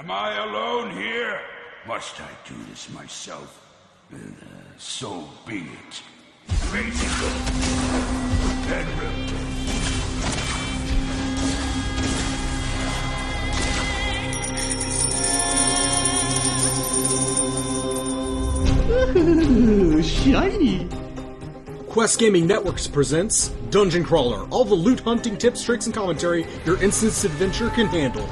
Am I alone here? Must I do this myself? So be it. Face it. Ooh, shiny. Quest Gaming Networks presents Dungeon Crawler. All the loot hunting tips, tricks, and commentary your instance adventure can handle.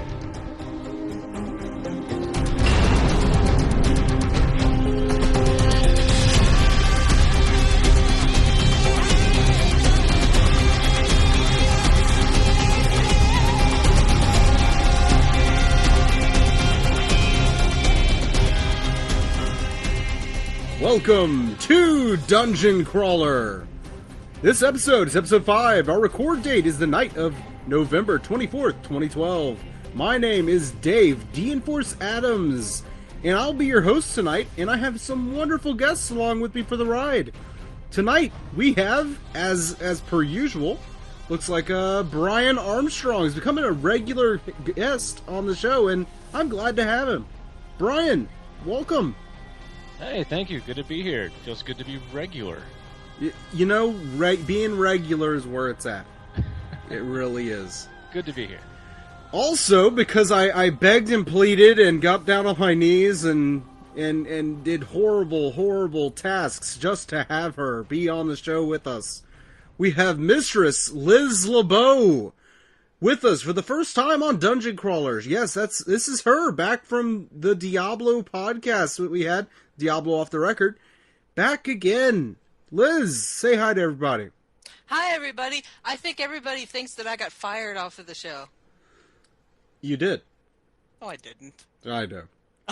Welcome to Dungeon Crawler. This episode is episode 5. Our record date is the night of November 24th, 2012. My name is Dave D-Enforce Adams, and I'll be your host tonight, and I have some wonderful guests along with me for the ride. Tonight, we have, as per usual, looks like Brian Armstrong is becoming a regular guest on the show, and I'm glad to have him. Brian, welcome. Hey, thank you. Good to be here. It feels good to be regular. You know, being regular is where it's at. It really is. Good to be here. Also, because I begged and pleaded and got down on my knees and did horrible tasks just to have her be on the show with us. We have Mistress Liz LeBeau with us for the first time on Dungeon Crawlers. Yes, this is her, back from the Diablo podcast that we had, Diablo Off the Record. Back again. Liz, say hi to everybody. Hi, everybody. I think everybody thinks that I got fired off of the show. You did. Oh, I didn't. I know.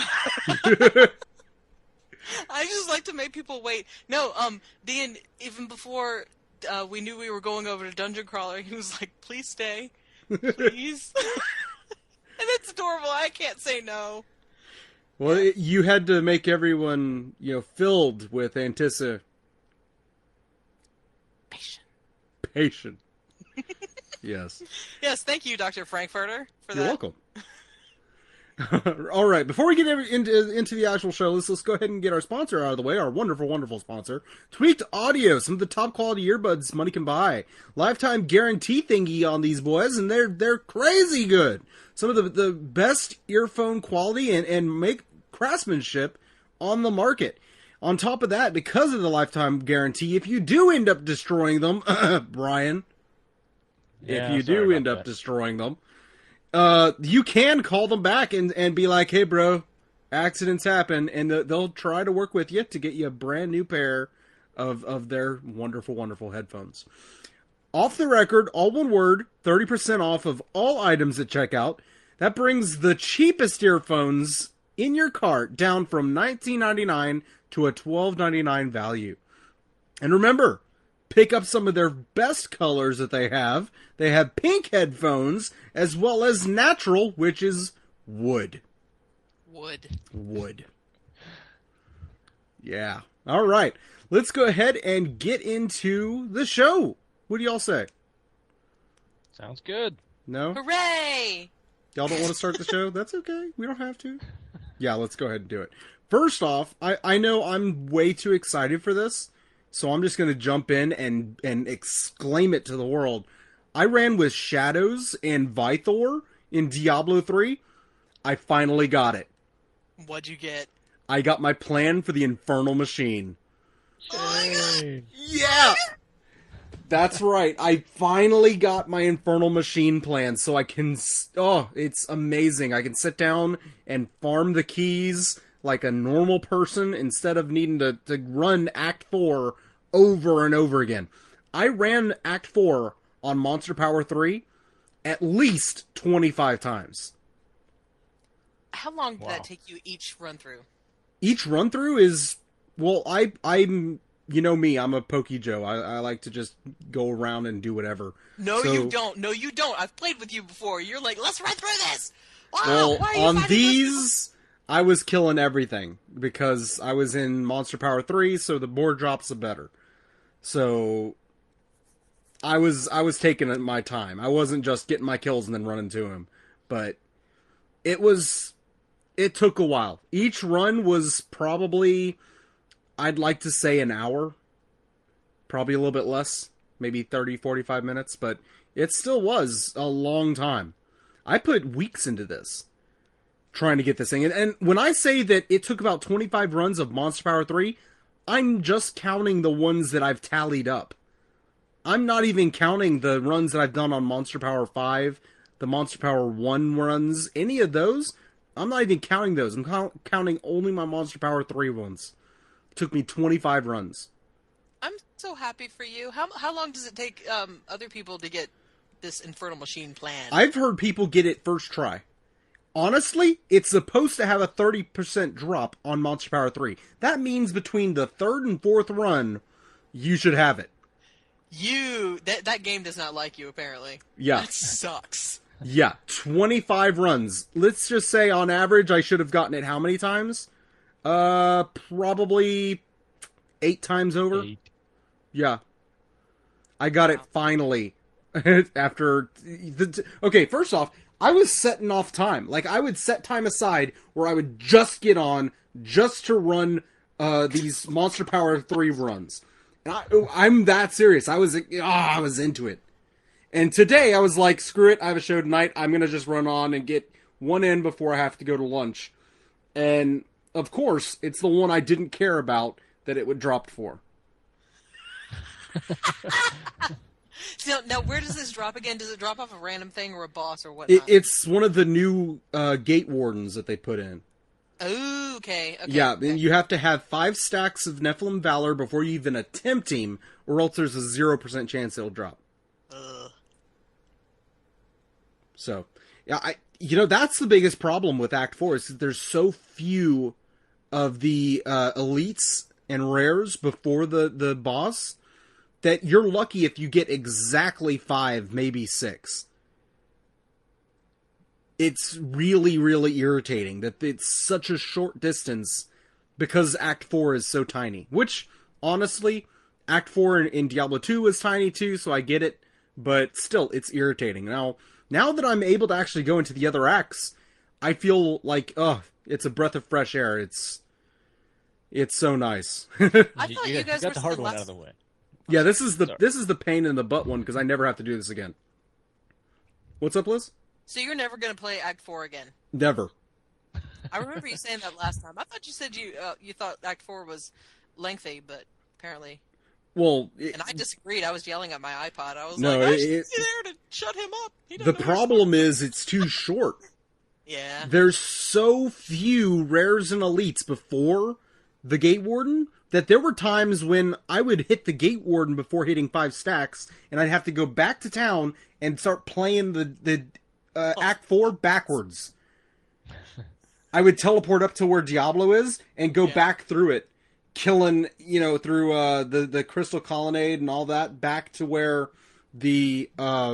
I just like to make people wait. No, even before we knew we were going over to Dungeon Crawler, he was like, please stay. Please. And it's adorable. I can't say no. Well, you had to make everyone, filled with anticipation. Patient. Yes. Yes, thank you, Dr. Frankfurter, for that. You're welcome. All right, before we get into the actual show, let's go ahead and get our sponsor out of the way, our wonderful sponsor. Tweaked Audio, some of the top quality earbuds money can buy. Lifetime guarantee thingy on these boys, and they're crazy good. Some of the best earphone quality and make craftsmanship on the market. On top of that, because of the lifetime guarantee, if you do end up destroying them, Brian, if you do end up destroying them, you can call them back and be like, hey, bro, accidents happen, and they'll try to work with you to get you a brand new pair of their wonderful headphones. Off the Record, all one word, 30% off of all items at checkout. That brings the cheapest earphones in your cart down from $19.99 to a $12.99 value. And remember, pick up some of their best colors that they have. They have pink headphones as well as natural, which is wood. Wood. Yeah. All right. Let's go ahead and get into the show. What do y'all say? Sounds good. No? Hooray! Y'all don't want to start the show? That's okay. We don't have to. Yeah, let's go ahead and do it. First off, I know I'm way too excited for this, so I'm just going to jump in and exclaim it to the world. I ran with Shadows and Vythor in Diablo 3. I finally got it. What'd you get? I got my plan for the Infernal Machine. Oh my god! Yeah! That's right. I finally got my Infernal Machine plan, so I can... Oh, it's amazing. I can sit down and farm the keys like a normal person instead of needing to run Act 4 over and over again. I ran Act 4 on Monster Power 3 at least 25 times. How long did that take you each run-through? Each run-through is... Well, I'm... You know me, I'm a Pokey Joe. I like to just go around and do whatever. No, you don't. No, you don't. I've played with you before. You're like, let's run through this! Wow, well, why are you on fighting these, I was killing everything. Because I was in Monster Power 3, so the more drops, the better. So, I was taking my time. I wasn't just getting my kills and then running to him. But, it was It took a while. Each run was probably, I'd like to say an hour. Probably a little bit less. Maybe 30, 45 minutes. But it still was a long time. I put weeks into this. Trying to get this thing. And when I say that it took about 25 runs of Monster Power 3, I'm just counting the ones that I've tallied up. I'm not even counting the runs that I've done on Monster Power 5, the Monster Power 1 runs, any of those. I'm not even counting those. I'm counting only my Monster Power 3 ones. It took me 25 runs. I'm so happy for you. How long does it take other people to get this Infernal Machine planned? I've heard people get it first try. Honestly, it's supposed to have a 30% drop on Monster Power 3. That means between the third and fourth run, you should have it. That game does not like you, apparently. Yeah. That sucks. Yeah, 25 runs. Let's just say on average I should have gotten it how many times? Probably 8 times over. 8. Yeah. I got it finally. After... Okay, first off, I was setting off time. Like, I would set time aside where I would just get on, just to run these Monster Power 3 runs. And I'm that serious. I was into it. And today, I was like, screw it, I have a show tonight. I'm going to just run on and get one in before I have to go to lunch. And, of course, it's the one I didn't care about that it would drop for. Now, where does this drop again? Does it drop off a random thing or a boss or whatnot? It's one of the new gate wardens that they put in. Oh, okay. Yeah, and you have to have 5 stacks of Nephilim Valor before you even attempt him, or else there's a 0% chance it'll drop. Ugh. So, yeah, that's the biggest problem with Act 4, is that there's so few of the elites and rares before the boss, that you're lucky if you get exactly 5, maybe 6. It's really, really irritating that it's such a short distance because Act 4 is so tiny. Which, honestly, Act 4 in Diablo 2 is tiny too, so I get it. But still, it's irritating. Now that I'm able to actually go into the other acts, I feel like, it's a breath of fresh air. It's so nice. I thought you guys got were the hard the one last... out of the way. Yeah, this is the pain in the butt one, because I never have to do this again. What's up, Liz? So you're never going to play Act 4 again? Never. I remember you saying that last time. I thought you said you thought Act 4 was lengthy, but apparently... Well... And I disagreed. I was yelling at my iPod. I was no, like, I should be there to shut him up. The problem is it's too short. Yeah. There's so few rares and elites before the Gate Warden that there were times when I would hit the Gate Warden before hitting 5 stacks, and I'd have to go back to town and start playing the Act 4 backwards. I would teleport up to where Diablo is and go back through it, killing, through the Crystal Colonnade and all that, back to where the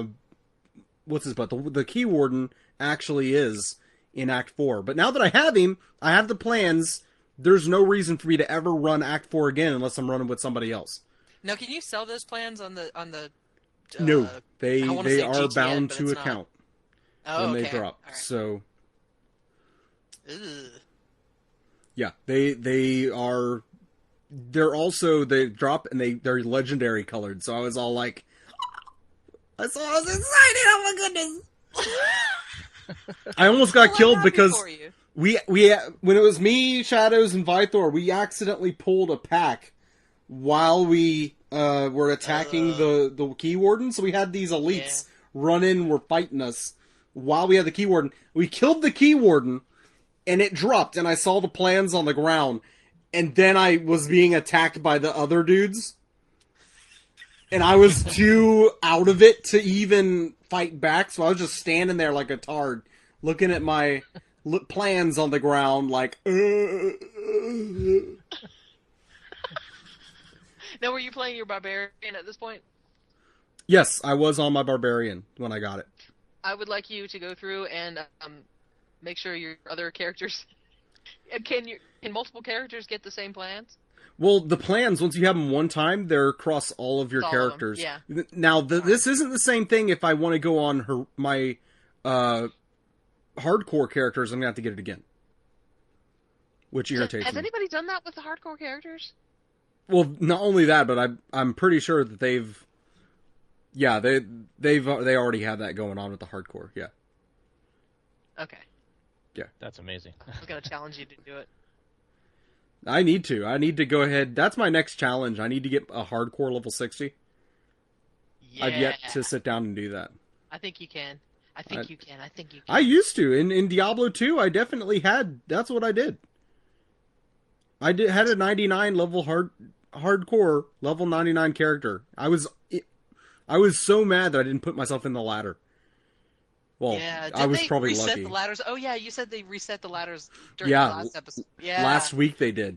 the Key Warden actually is in Act 4. But now that I have him, I have the plans. There's no reason for me to ever run Act 4 again unless I'm running with somebody else. Now, can you sell those plans on the? No, they are GTN, bound but to it's account when they drop. Right. So, Ugh. yeah, they are. They're also they drop and they're legendary colored. So I was all like, I was excited! Oh my goodness! I almost got killed because we when it was me, Shadows, and Vythor, we accidentally pulled a pack while we were attacking the Key Warden. So we had these elites run in, were fighting us while we had the Key Warden. We killed the Key Warden, and it dropped, and I saw the plans on the ground, and then I was being attacked by the other dudes. And I was too out of it to even fight back, so I was just standing there like a tard, looking at my plans on the ground, like. Now, were you playing your barbarian at this point? Yes, I was on my barbarian when I got it. I would like you to go through and make sure your other characters. Can multiple characters get the same plans? Well, the plans, once you have them one time, they're across all of your characters. Yeah. Now, this isn't the same thing if I want to go on my hardcore characters, I'm going to have to get it again. which irritates Has me. anybody done that with the hardcore characters? Well, not only that, but I'm pretty sure that they already have that going on with the hardcore. Yeah. Okay. That's amazing. I was gonna challenge you to do it. I need to go ahead. That's my next challenge. I need to get a hardcore level 60. Yeah. I've yet to sit down and do that. I think you can. I think you can. I used to. In Diablo 2, I definitely had. That's what I did. Had a 99 level hardcore level 99 character. I was so mad that I didn't put myself in the ladder. Well, yeah. I was they probably reset lucky. the ladders? Oh yeah, you said they reset the ladders during Yeah, the last episode. Yeah. Last week they did.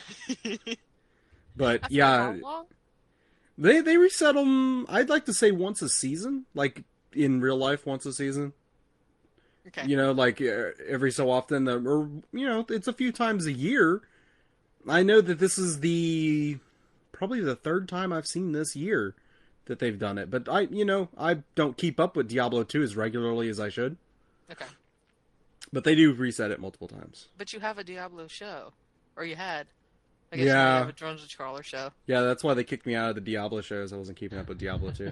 But I forgot yeah, how long? they reset them. I'd like to say once a season, like in real life, once a season. Okay. You know, like every so often, or you know, it's a few times a year. I know that this is probably the third time I've seen this year that they've done it, but I don't keep up with Diablo 2 as regularly as I should. Okay. But they do reset it multiple times. But you have a Diablo show, or you had. I guess Yeah. you have a Dungeon Crawler show. Yeah, that's why they kicked me out of the Diablo shows. I wasn't keeping up with Diablo 2.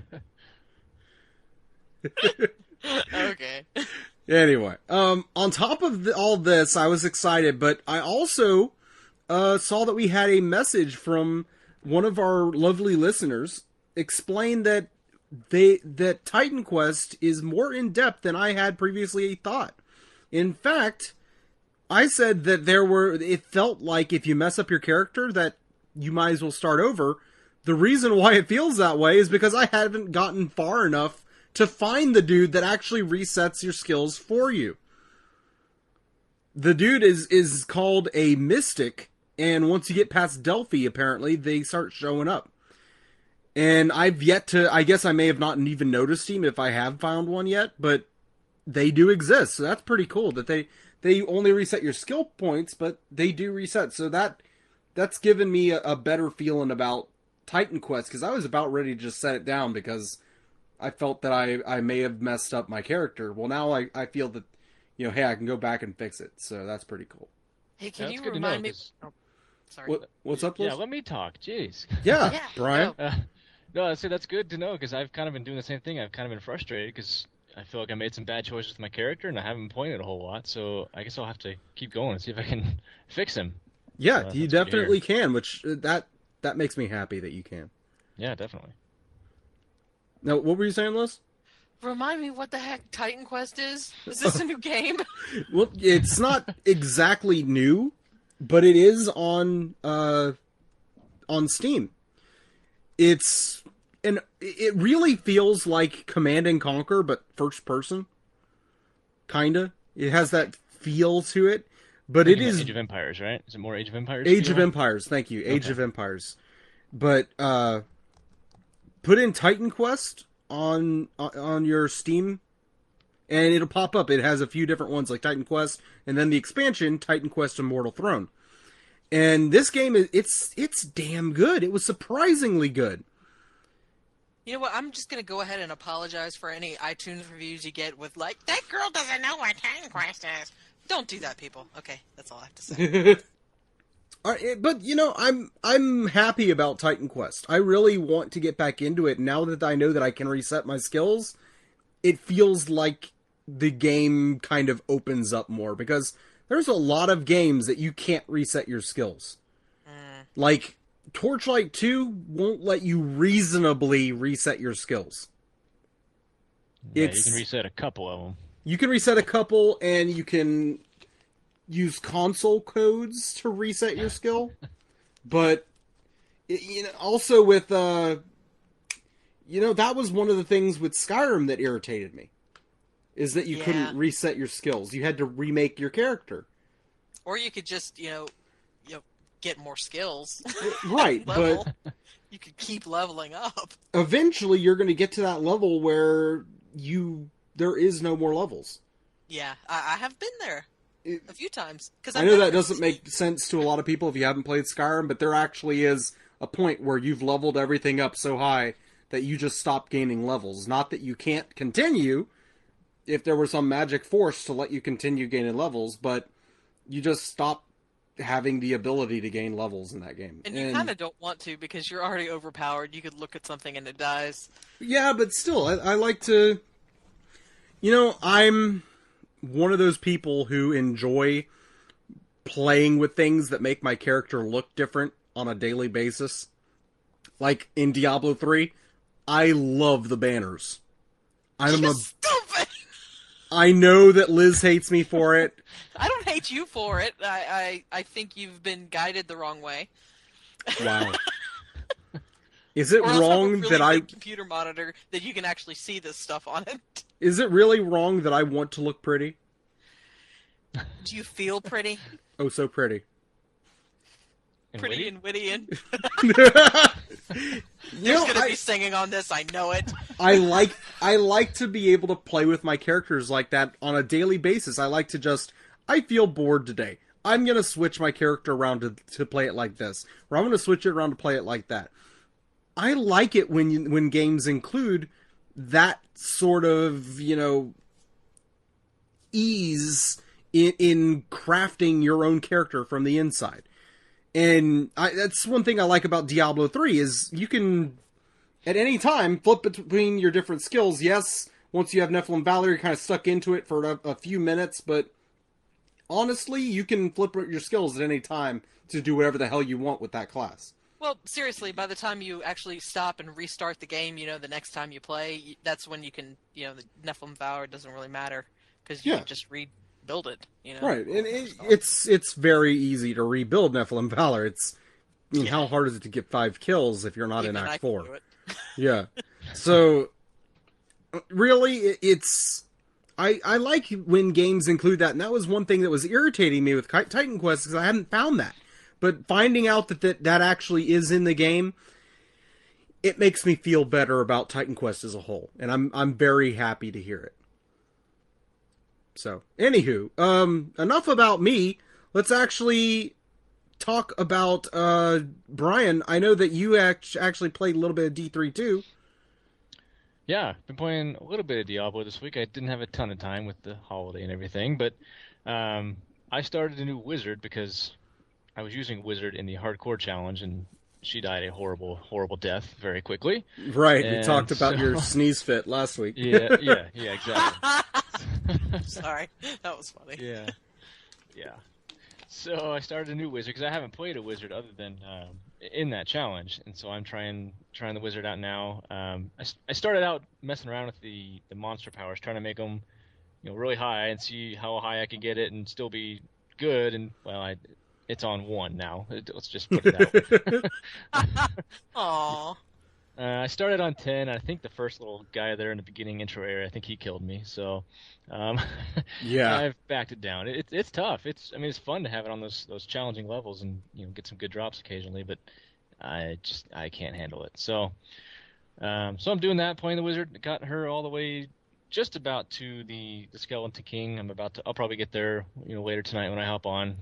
Okay. Anyway, on top of all this, I was excited, but I also saw that we had a message from one of our lovely listeners explain that Titan Quest is more in depth than I had previously thought. In fact, I said that it felt like if you mess up your character that you might as well start over. The reason why it feels that way is because I haven't gotten far enough to find the dude that actually resets your skills for you. The dude is called a mystic, and once you get past Delphi, apparently, they start showing up. And I've yet to, I guess I may have not even noticed him if I have found one yet, but they do exist, so that's pretty cool that they only reset your skill points, but they do reset, so that's given me a better feeling about Titan Quest, because I was about ready to just set it down because I felt that I may have messed up my character. Well, now I feel that, hey, I can go back and fix it, so that's pretty cool. Hey, can That's you good to remind know, me? 'cause- Oh, sorry. What's up, Liz? Yeah, let me talk. Jeez. Yeah, Yeah, Brian. go. No, I say that's good to know because I've kind of been doing the same thing. I've kind of been frustrated because I feel like I made some bad choices with my character and I haven't pointed a whole lot. So I guess I'll have to keep going and see if I can fix him. Yeah, that's you good to hear. definitely can, which that makes me happy that you can. Yeah, definitely. Now, what were you saying, Liz? Remind me what the heck Titan Quest is? Is this a new game? Well, it's not exactly new, but it is on Steam. It really feels like Command and Conquer, but first person. Kinda. It has that feel to it, but it is Age of Empires, right? Is it more Age of Empires? Age of feel? Empires. Thank you, Age Okay. of Empires. But put in Titan Quest on your Steam, and it'll pop up. It has a few different ones like Titan Quest, and then the expansion Titan Quest Immortal Throne. And this game it's damn good. It was surprisingly good. You know what? I'm just gonna go ahead and apologize for any iTunes reviews you get with like, that girl doesn't know what Titan Quest is. Don't do that, people. Okay, that's all I have to say. All right, but I'm happy about Titan Quest. I really want to get back into it now that I know that I can reset my skills. It feels like the game kind of opens up more because there's a lot of games that you can't reset your skills. Like Torchlight 2 won't let you reasonably reset your skills. Yeah, you can reset a couple of them. You can reset a couple, and you can use console codes to reset your skill. But also with that was one of the things with Skyrim that irritated me, is that you couldn't reset your skills. You had to remake your character. Or you could just, get more skills. Right, Level. but You could keep leveling up. eventually you're going to get to that level where there is no more levels. Yeah, I have been there a few times. I know that doesn't make sense to a lot of people if you haven't played Skyrim, but there actually is a point where you've leveled everything up so high that you just stop gaining levels. Not that you can't continue if there were some magic force to let you continue gaining levels, but you just stop having the ability to gain levels in that game. And you kind of don't want to because you're already overpowered. You could look at something and it dies. Yeah, but still, I like to... I'm one of those people who enjoy playing with things that make my character look different on a daily basis. Like in Diablo 3, I love the banners. Stupid! I know that Liz hates me for it. I don't hate you for it. I think you've been guided the wrong way. Wow. Is it Or else have a wrong really that big computer monitor that you can actually see this stuff on it? Is it really wrong that I want to look pretty? Do you feel pretty? Oh, so pretty. And Pretty witty? and witty and... You There's know, gonna be singing on this, I know it. I like to be able to play with my characters like that on a daily basis. I like to I feel bored today. I'm going to switch my character around to play it like this. Or I'm going to switch it around to play it like that. I like it when games include that sort of, ease in crafting your own character from the inside. And that's one thing I like about Diablo 3 is you can, at any time, flip between your different skills. Yes, once you have Nephilim Valor, you're kind of stuck into it for a few minutes, but honestly, you can flip your skills at any time to do whatever the hell you want with that class. Well, seriously, by the time you actually stop and restart the game, the next time you play, that's when you can, the Nephilim Valor doesn't really matter, because you can just rebuild it, Right, and it's very easy to rebuild Nephilim Valor. How hard is it to get 5 kills if you're not Even in I Act can 4? do it. Yeah. So, really, I like when games include that, and that was one thing that was irritating me with Titan Quest, because I hadn't found that. But finding out that actually is in the game, it makes me feel better about Titan Quest as a whole, and I'm very happy to hear it. So, anywho, enough about me. Let's actually talk about Brian. I know that you actually played a little bit of D3 too. Yeah, been playing a little bit of Diablo this week. I didn't have a ton of time with the holiday and everything, but I started a new wizard because I was using wizard in the hardcore challenge, and she died a horrible, horrible death very quickly. Right, And we talked about so- your sneeze fit last week. Yeah, exactly. Sorry, that was funny. Yeah. So I started a new wizard because I haven't played a wizard other than in that challenge, and so I'm trying the wizard out now. I started out messing around with the monster powers, trying to make them, really high and see how high I can get it and still be good. And well, it's on 1 now. Let's just put it that way. Aww. I started on 10. I think the first little guy there in the beginning intro area, I think he killed me. So, Yeah. I've backed it down. It's tough. It's fun to have it on those challenging levels and get some good drops occasionally, but I can't handle it. So, I'm doing that, playing the wizard. Got her all the way just about to the Skeleton King. I'll probably get there later tonight when I hop on.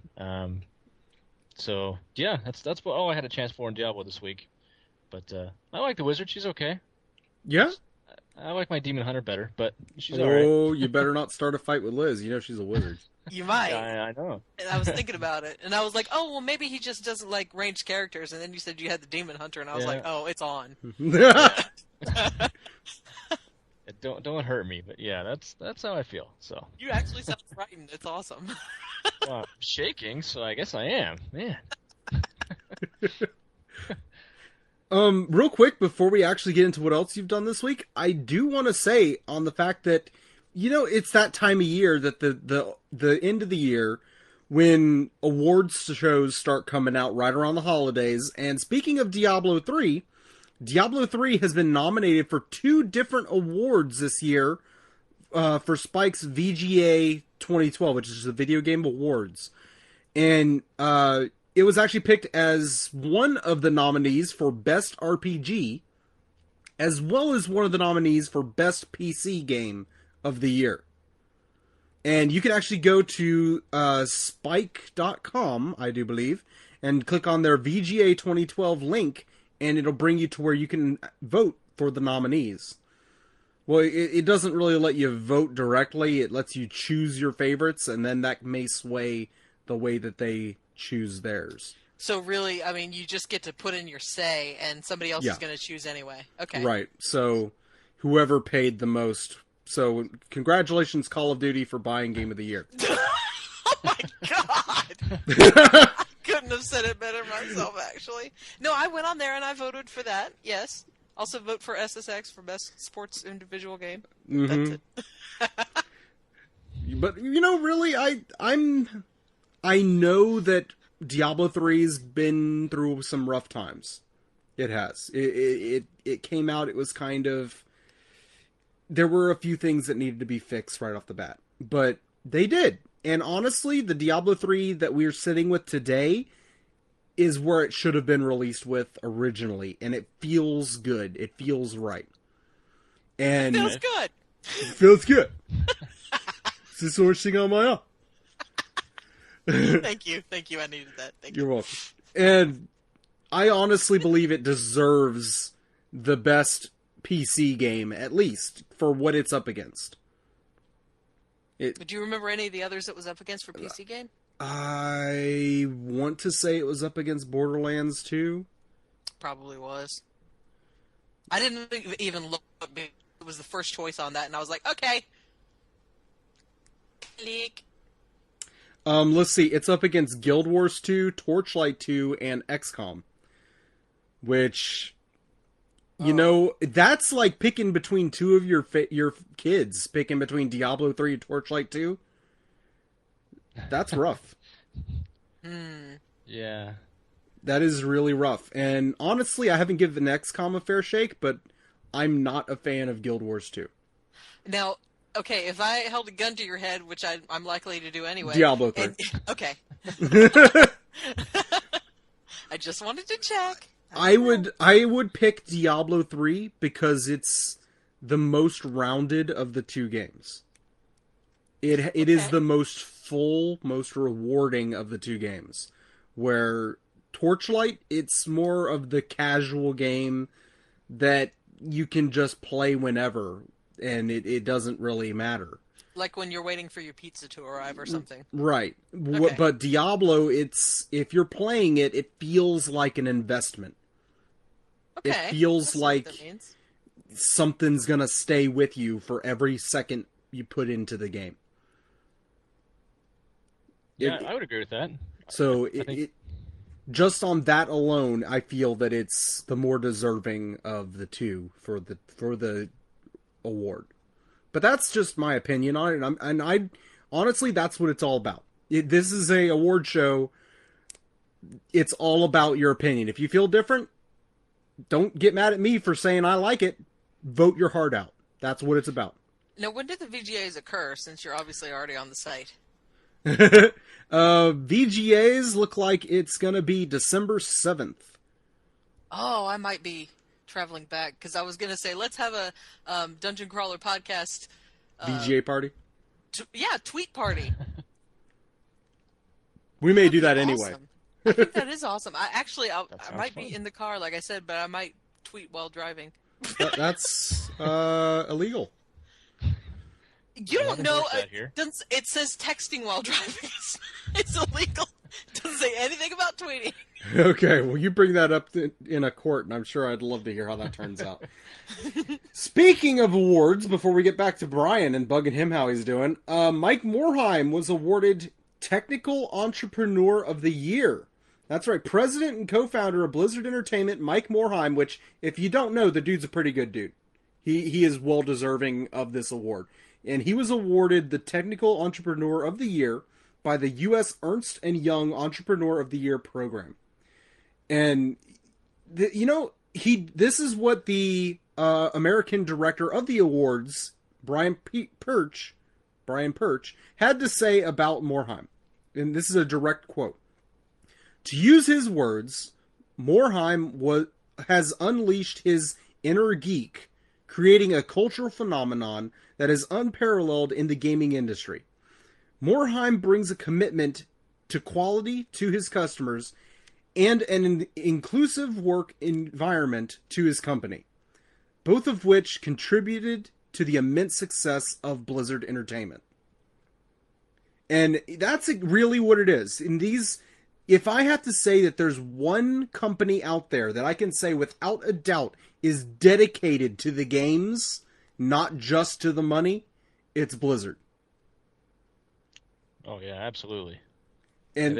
So yeah, that's all I had a chance for in Diablo this week. But I like the wizard. She's okay. Yeah? I like my demon hunter better, but she's alright. Oh, you better not start a fight with Liz. She's a wizard. You might. Yeah, I know. And I was thinking about it, and I was like, oh, well, maybe he just doesn't like ranged characters, and then you said you had the Demon Hunter, and I was Yeah. like, oh, it's on. Don't hurt me, but yeah, that's how I feel. So You actually sound frightened. It's awesome. I'm shaking, so I guess I am. Man. Real quick, before we actually get into what else you've done this week, I do want to say on the fact that, it's that time of year that the end of the year when awards shows start coming out right around the holidays. And speaking of Diablo 3 has been nominated for 2 different awards this year for Spike's VGA 2012, which is the Video Game Awards. And it was actually picked as one of the nominees for Best RPG, as well as one of the nominees for Best PC Game of the Year. And you can actually go to spike.com, I do believe, and click on their VGA 2012 link, and it'll bring you to where you can vote for the nominees. Well, it doesn't really let you vote directly. It lets you choose your favorites, and then that may sway the way that they choose theirs. So really, I mean, you just get to put in your say, and somebody else Yeah. is going to choose anyway. Okay. Right. So whoever paid the most. So congratulations, Call of Duty, for buying Game of the Year. Oh my god! Couldn't have said it better myself, actually. No, I went on there and I voted for that. Yes. Also vote for SSX for best sports individual game. That's it. But really, I know that Diablo 3's been through some rough times. It has. It came out. It was kind of. There were a few things that needed to be fixed right off the bat, but they did. And honestly, the Diablo 3 that we're sitting with today is where it should have been released with originally, and it feels good. It feels right. And Feels good. it feels good. This is sourcing on my own. Thank you. I needed that. Thank You're welcome. And I honestly believe it deserves the best PC game, at least for what it's up against. Do you remember any of the others it was up against for PC game? I want to say it was up against Borderlands 2. Probably was. I didn't even look. It was the first choice on that, and I was like, okay. Click. Let's see. It's up against Guild Wars 2, Torchlight 2, and XCOM. Which, that's like picking between two of your kids. Picking between Diablo 3 and Torchlight 2. That's rough. Yeah. That is really rough. And honestly, I haven't given XCOM a fair shake, but I'm not a fan of Guild Wars 2. Now, okay, if I held a gun to your head, which I'm likely to do anyway. Diablo 3. Okay. I just wanted to check. I would pick Diablo 3 because it's the most rounded of the two games. It is the most full, most rewarding of the two games. Where Torchlight, it's more of the casual game that you can just play whenever, and it doesn't really matter. Like when you're waiting for your pizza to arrive or something. Right. Okay. But Diablo, if you're playing it, it feels like an investment. Okay. It feels That's what like that means. something's gonna stay with you for every second you put into the game. Yeah, I would agree with that. So I think- just on that alone, I feel that it's the more deserving of the two for the award. But that's just my opinion on it, and I honestly, that's what it's all about. This is a award show. It's all about your opinion. If you feel different, don't get mad at me for saying I like it. Vote your heart out. That's what it's about. Now, when did the VGAs occur, since you're obviously already on the site? VGAs look like it's gonna be December 7th. Oh, I might be traveling back, because I was going to say, let's have a Dungeon Crawler podcast. VGA party. Tweet party. We may do that That'd be anyway. awesome. I think that is awesome. I sounds might fun. be in the car, like I said, but I might tweet while driving. That's illegal. You don't Nothing know. worse out here. It says texting while driving. It's illegal. Doesn't say anything about tweeting. Okay, well, you bring that up in a court, and I'm sure I'd love to hear how that turns out. Speaking of awards, before we get back to Brian and bugging him how he's doing, Mike Morhaime was awarded Technical Entrepreneur of the Year. That's right, president and co-founder of Blizzard Entertainment, Mike Morhaime, which, if you don't know, the dude's a pretty good dude. He is well deserving of this award. And he was awarded the Technical Entrepreneur of the Year by the U.S. Ernst & Young Entrepreneur of the Year program. And, this is what the American director of the awards, Brian Perch, had to say about Morhaime. And this is a direct quote. To use his words, Morhaime has unleashed his inner geek, creating a cultural phenomenon that is unparalleled in the gaming industry. Morhaime brings a commitment to quality to his customers and an inclusive work environment to his company, both of which contributed to the immense success of Blizzard Entertainment. And that's really what it is. In these, if I have to say that there's one company out there that I can say without a doubt is dedicated to the games, not just to the money, it's Blizzard. Oh yeah, absolutely. And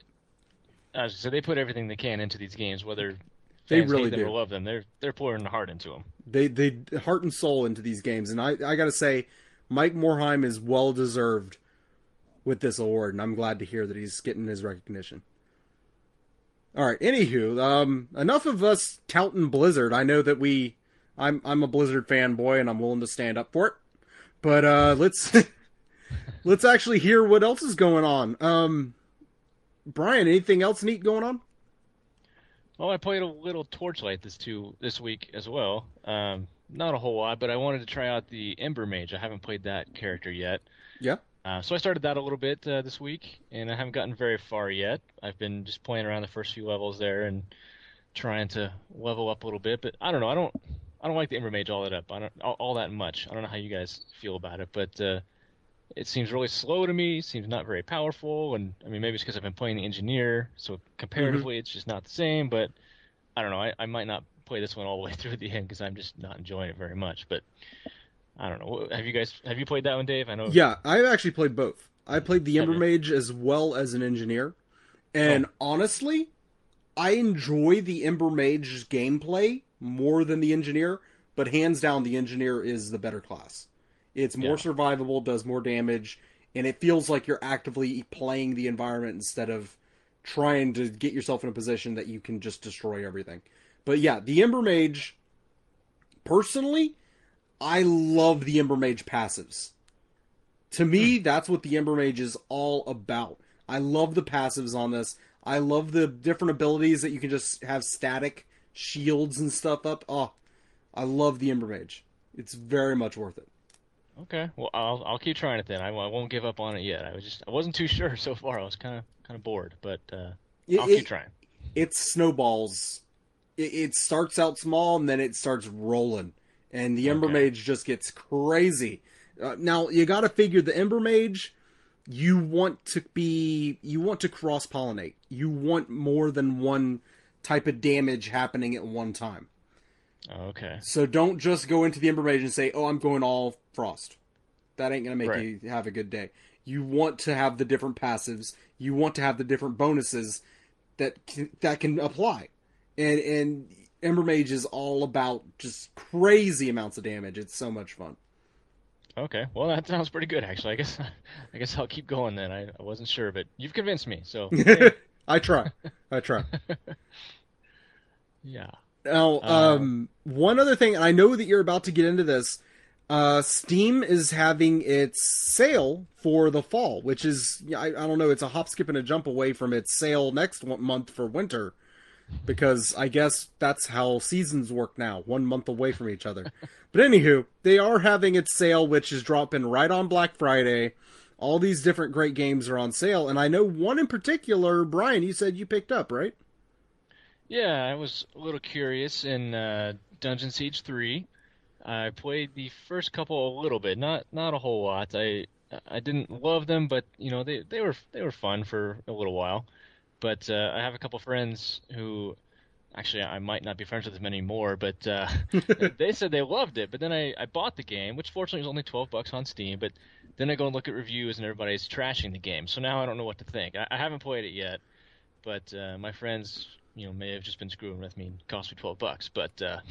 So they put everything they can into these games, whether they fans really hate them do. or love them. They're pouring their heart into them. They heart and soul into these games, and I gotta say, Mike Morheim is well deserved with this award, and I'm glad to hear that he's getting his recognition. All right. Anywho, enough of us touting Blizzard. I know that I'm a Blizzard fanboy, and I'm willing to stand up for it. But let's let's actually hear what else is going on. Brian, anything else neat going on? Well, I played a little Torchlight this week as well. Not a whole lot, but I wanted to try out the Ember Mage. I haven't played that character yet. Yeah. So I started that a little bit this week, and I haven't gotten very far yet. I've been just playing around the first few levels there and trying to level up a little bit. But I don't know. I don't like the Ember Mage all that much. I don't know how you guys feel about it, but it seems really slow to me. Seems not very powerful, and I mean maybe it's because I've been playing the Engineer, so comparatively it's just not the same. But I don't know. I might not play this one all the way through the end because I'm just not enjoying it very much. But I don't know. Have you played that one, Dave? I know. Yeah, I've actually played both. I played the Ember Okay. Mage as well as an Engineer, and honestly, I enjoy the Ember Mage's gameplay more than the Engineer. But hands down, the Engineer is the better class. It's more Yeah. survivable, does more damage, and it feels like you're actively playing the environment instead of trying to get yourself in a position that you can just destroy everything. But yeah, the Ember Mage, personally, I love the Ember Mage passives. To me, that's what the Ember Mage is all about. I love the passives on this. I love the different abilities that you can just have static shields and stuff up. Oh, I love the Ember Mage. It's very much worth it. Okay. Well, I'll keep trying it then. I won't give up on it yet. I wasn't too sure so far. I was kind of bored, but I'll keep trying. It snowballs. It starts out small and then it starts rolling, and the Ember Okay. Mage just gets crazy. Now you got to figure the Ember Mage. You want to cross pollinate. You want more than one type of damage happening at one time. Okay. So don't just go into the Ember Mage and say, "Oh, I'm going all frost." That ain't gonna make Right. you have a good day. You want to have the different passives. You want to have the different bonuses that can apply. And Ember Mage is all about just crazy amounts of damage. It's so much fun. Okay. Well, that sounds pretty good actually. I guess I'll keep going then. I wasn't sure, but you've convinced me. So I try. I try. yeah. Now, one other thing, and I know that you're about to get into this. Steam is having its sale for the fall, which is, I don't know, it's a hop, skip, and a jump away from its sale next month for winter, because I guess that's how seasons work now, 1 month away from each other. But anywho, they are having its sale, which is dropping right on Black Friday. All these different great games are on sale, and I know one in particular, Brian, you said you picked up, right? Yeah, I was a little curious in Dungeon Siege 3. I played the first couple a little bit, not a whole lot. I didn't love them, but you know they were fun for a little while. But I have a couple friends who actually I might not be friends with them anymore, but they said they loved it. But then I bought the game, which fortunately was only $12 on Steam. But then I go and look at reviews and everybody's trashing the game. So now I don't know what to think. I haven't played it yet, but my friends, you know, may have just been screwing with me and cost me $12. But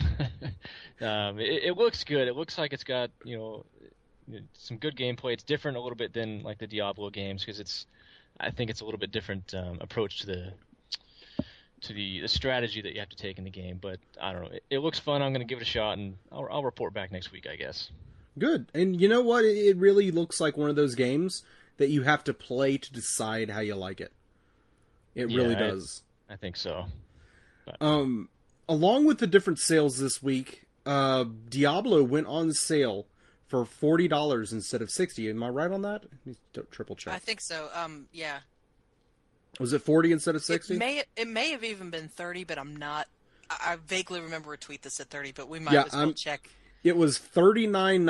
it looks good. It looks like it's got, you know, some good gameplay. It's different a little bit than like the Diablo games because I think it's a little bit different approach to the strategy that you have to take in the game. But I don't know. It looks fun. I'm going to give it a shot, and I'll report back next week, I guess. Good. And you know what? It really looks like one of those games that you have to play to decide how you like it. It really Yeah, does. I think so. But, Along with the different sales this week, Diablo went on sale for $40 instead of $60. Am I right on that? Let me triple check. I think so. Yeah. Was it 40 instead of 60? It may have even been 30, but I'm not. I vaguely remember a tweet that said 30, but we might Yeah, as well check. It was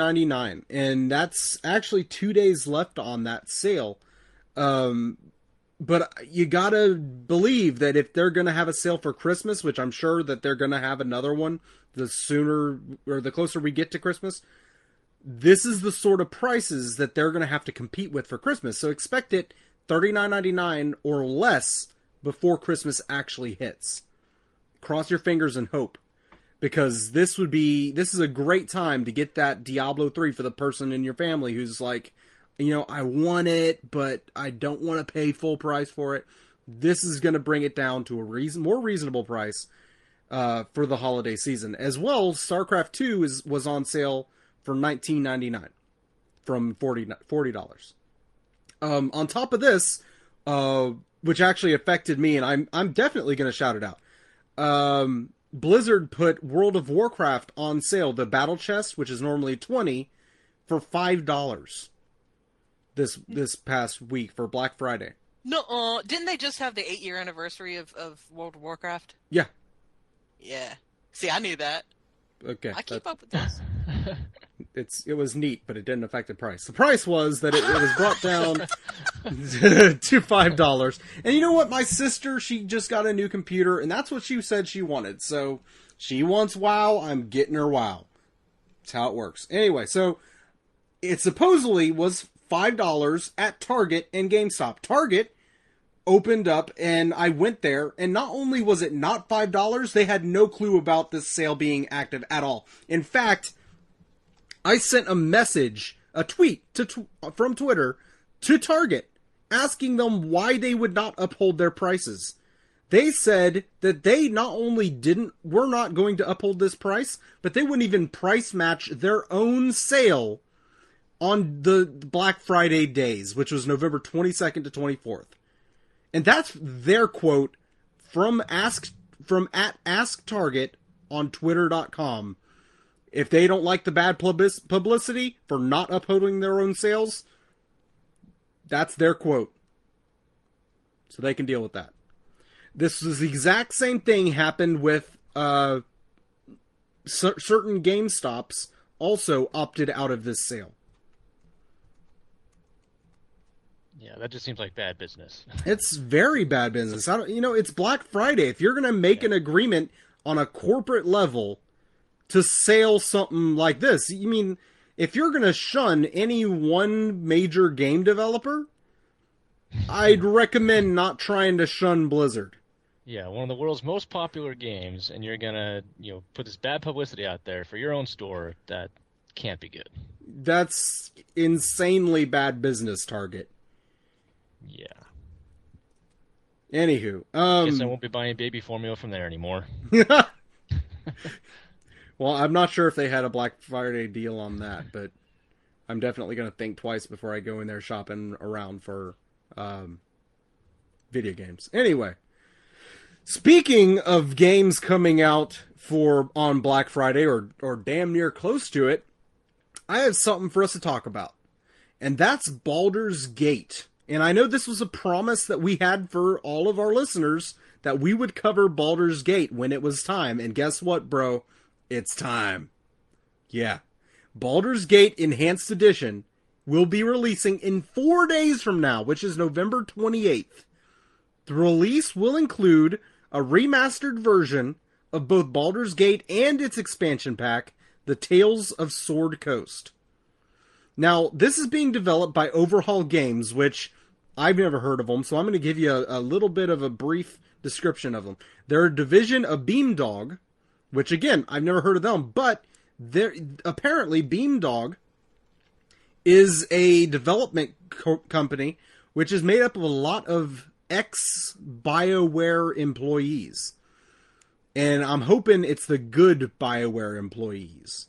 $39.99, and that's actually 2 days left on that sale. but you gotta believe that if they're gonna have a sale for Christmas, which I'm sure that they're gonna have another one, the sooner or the closer we get to Christmas, this is the sort of prices that they're gonna have to compete with for Christmas. So expect it $39.99 or less before Christmas actually hits. Cross your fingers and hope, because this is a great time to get that Diablo 3 for the person in your family who's like, I want it, but I don't want to pay full price for it. This is going to bring it down to a more reasonable price for the holiday season. As well, StarCraft 2 was on sale for $19.99 from $40. On top of this, which actually affected me, and I'm definitely going to shout it out. Blizzard put World of Warcraft on sale, the battle chest, which is normally $20, for $5 this past week for Black Friday. No, didn't they just have the 8-year anniversary of World of Warcraft? Yeah. Yeah. See, I knew that. Okay. I keep up with this. It was neat, but it didn't affect the price. The price was that it was brought down to $5. And you know what? My sister, she just got a new computer, and that's what she said she wanted. So she wants WoW. I'm getting her WoW. That's how it works. Anyway, so it supposedly was $5 at Target and GameStop. Target opened up, and I went there, and not only was it not $5, they had no clue about this sale being active at all. In fact, I sent a tweet from Twitter to Target asking them why they would not uphold their prices. They said that they not only were not going to uphold this price, but they wouldn't even price match their own sale on the Black Friday days, which was November 22nd to 24th. And that's their quote from at Ask Target on Twitter.com. If they don't like the bad publicity for not upholding their own sales, that's their quote. So they can deal with that. This is the exact same thing happened with certain GameStops also opted out of this sale. Yeah, that just seems like bad business. It's very bad business. It's Black Friday. If you're going to make an agreement on a corporate level to sell something like this, you mean, if you're going to shun any one major game developer, I'd recommend not trying to shun Blizzard. Yeah, one of the world's most popular games, and you're gonna, put this bad publicity out there for your own store. That can't be good. That's insanely bad business, Target. Yeah. Anywho, guess I won't be buying baby formula from there anymore. Well, I'm not sure if they had a Black Friday deal on that, but I'm definitely going to think twice before I go in there shopping around for video games. Anyway, speaking of games coming out on Black Friday or damn near close to it, I have something for us to talk about, and that's Baldur's Gate. And I know this was a promise that we had for all of our listeners that we would cover Baldur's Gate when it was time. And guess what, bro? It's time. Yeah. Baldur's Gate Enhanced Edition will be releasing in 4 days from now, which is November 28th. The release will include a remastered version of both Baldur's Gate and its expansion pack, The Tales of Sword Coast. Now, this is being developed by Overhaul Games, which I've never heard of them, so I'm going to give you a little bit of a brief description of them. They're a division of Beamdog, which, again, I've never heard of them, but apparently Beamdog is a development company which is made up of a lot of ex-BioWare employees. And I'm hoping it's the good BioWare employees.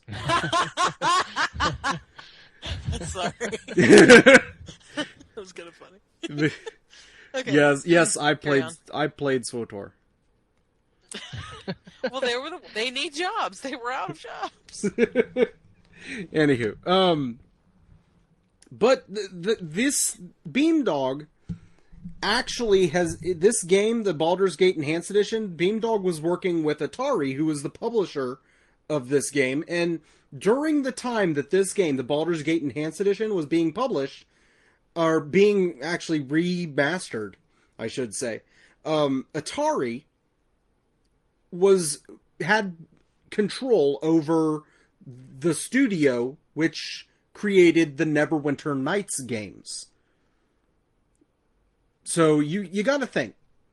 Sorry. That was kind of funny. Okay. Yes, I played SWTOR. Well, they need jobs. They were out of jobs. Anywho, but this Beamdog actually has this game, the Baldur's Gate Enhanced Edition. Beamdog was working with Atari, who was the publisher of this game, and during the time that this game, the Baldur's Gate Enhanced Edition, was being published, or being actually remastered, I should say. Atari had control over the studio which created the Neverwinter Nights games. So you got to think,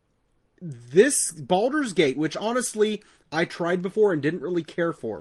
this Baldur's Gate, which honestly I tried before and didn't really care for,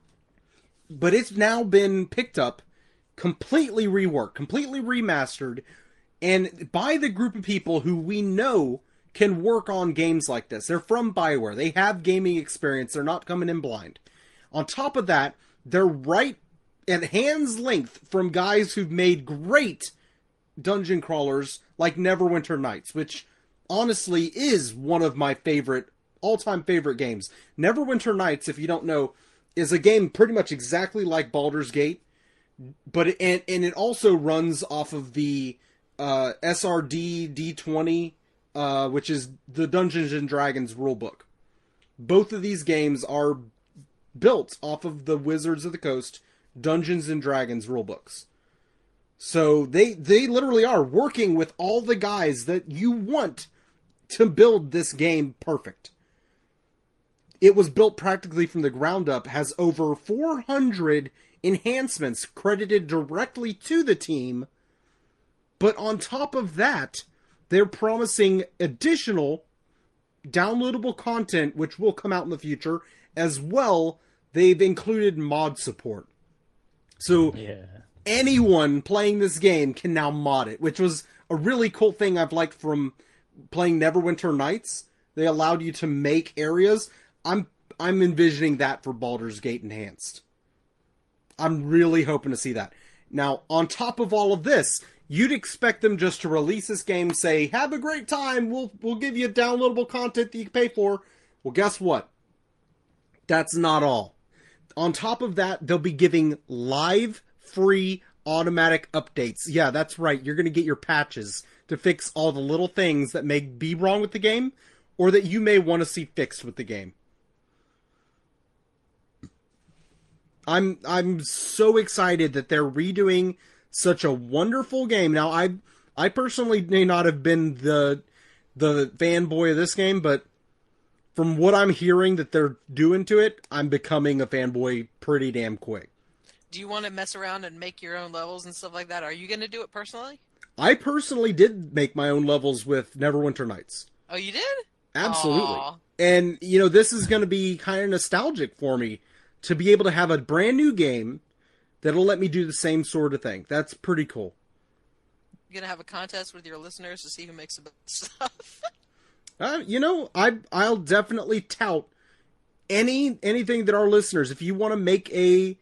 but it's now been picked up, completely reworked, completely remastered, and by the group of people who we know can work on games like this. They're from BioWare. They have gaming experience. They're not coming in blind. On top of that, they're right at hand's length from guys who've made great dungeon crawlers like Neverwinter Nights, which honestly is one of my all-time favorite games. Neverwinter Nights, if you don't know, is a game pretty much exactly like Baldur's Gate, but it also runs off of the SRD D20, which is the Dungeons and Dragons rulebook. Both of these games are built off of the Wizards of the Coast Dungeons and Dragons rulebooks. So they literally are working with all the guys that you want to build this game perfect. It was built practically from the ground up, has over 400 enhancements credited directly to the team, but on top of that, they're promising additional downloadable content, which will come out in the future. As well, they've included mod support. So anyone playing this game can now mod it, which was a really cool thing I've liked from playing Neverwinter Nights. They allowed you to make areas. I'm envisioning that for Baldur's Gate Enhanced. I'm really hoping to see that. Now, on top of all of this, you'd expect them just to release this game, say, have a great time, we'll give you downloadable content that you can pay for. Well, guess what? That's not all. On top of that, they'll be giving live, free, automatic updates. Yeah, that's right. You're going to get your patches to fix all the little things that may be wrong with the game, or that you may want to see fixed with the game. I'm so excited that they're redoing such a wonderful game. Now, I personally may not have been the fanboy of this game, but from what I'm hearing that they're doing to it, I'm becoming a fanboy pretty damn quick. Do you want to mess around and make your own levels and stuff like that? Are you going to do it personally? I personally did make my own levels with Neverwinter Nights. Oh, you did? Absolutely. Aww. And, this is going to be kind of nostalgic for me to be able to have a brand new game that'll let me do the same sort of thing. That's pretty cool. You going to have a contest with your listeners to see who makes the best stuff? I'll definitely tout anything that our listeners, if you want to make a,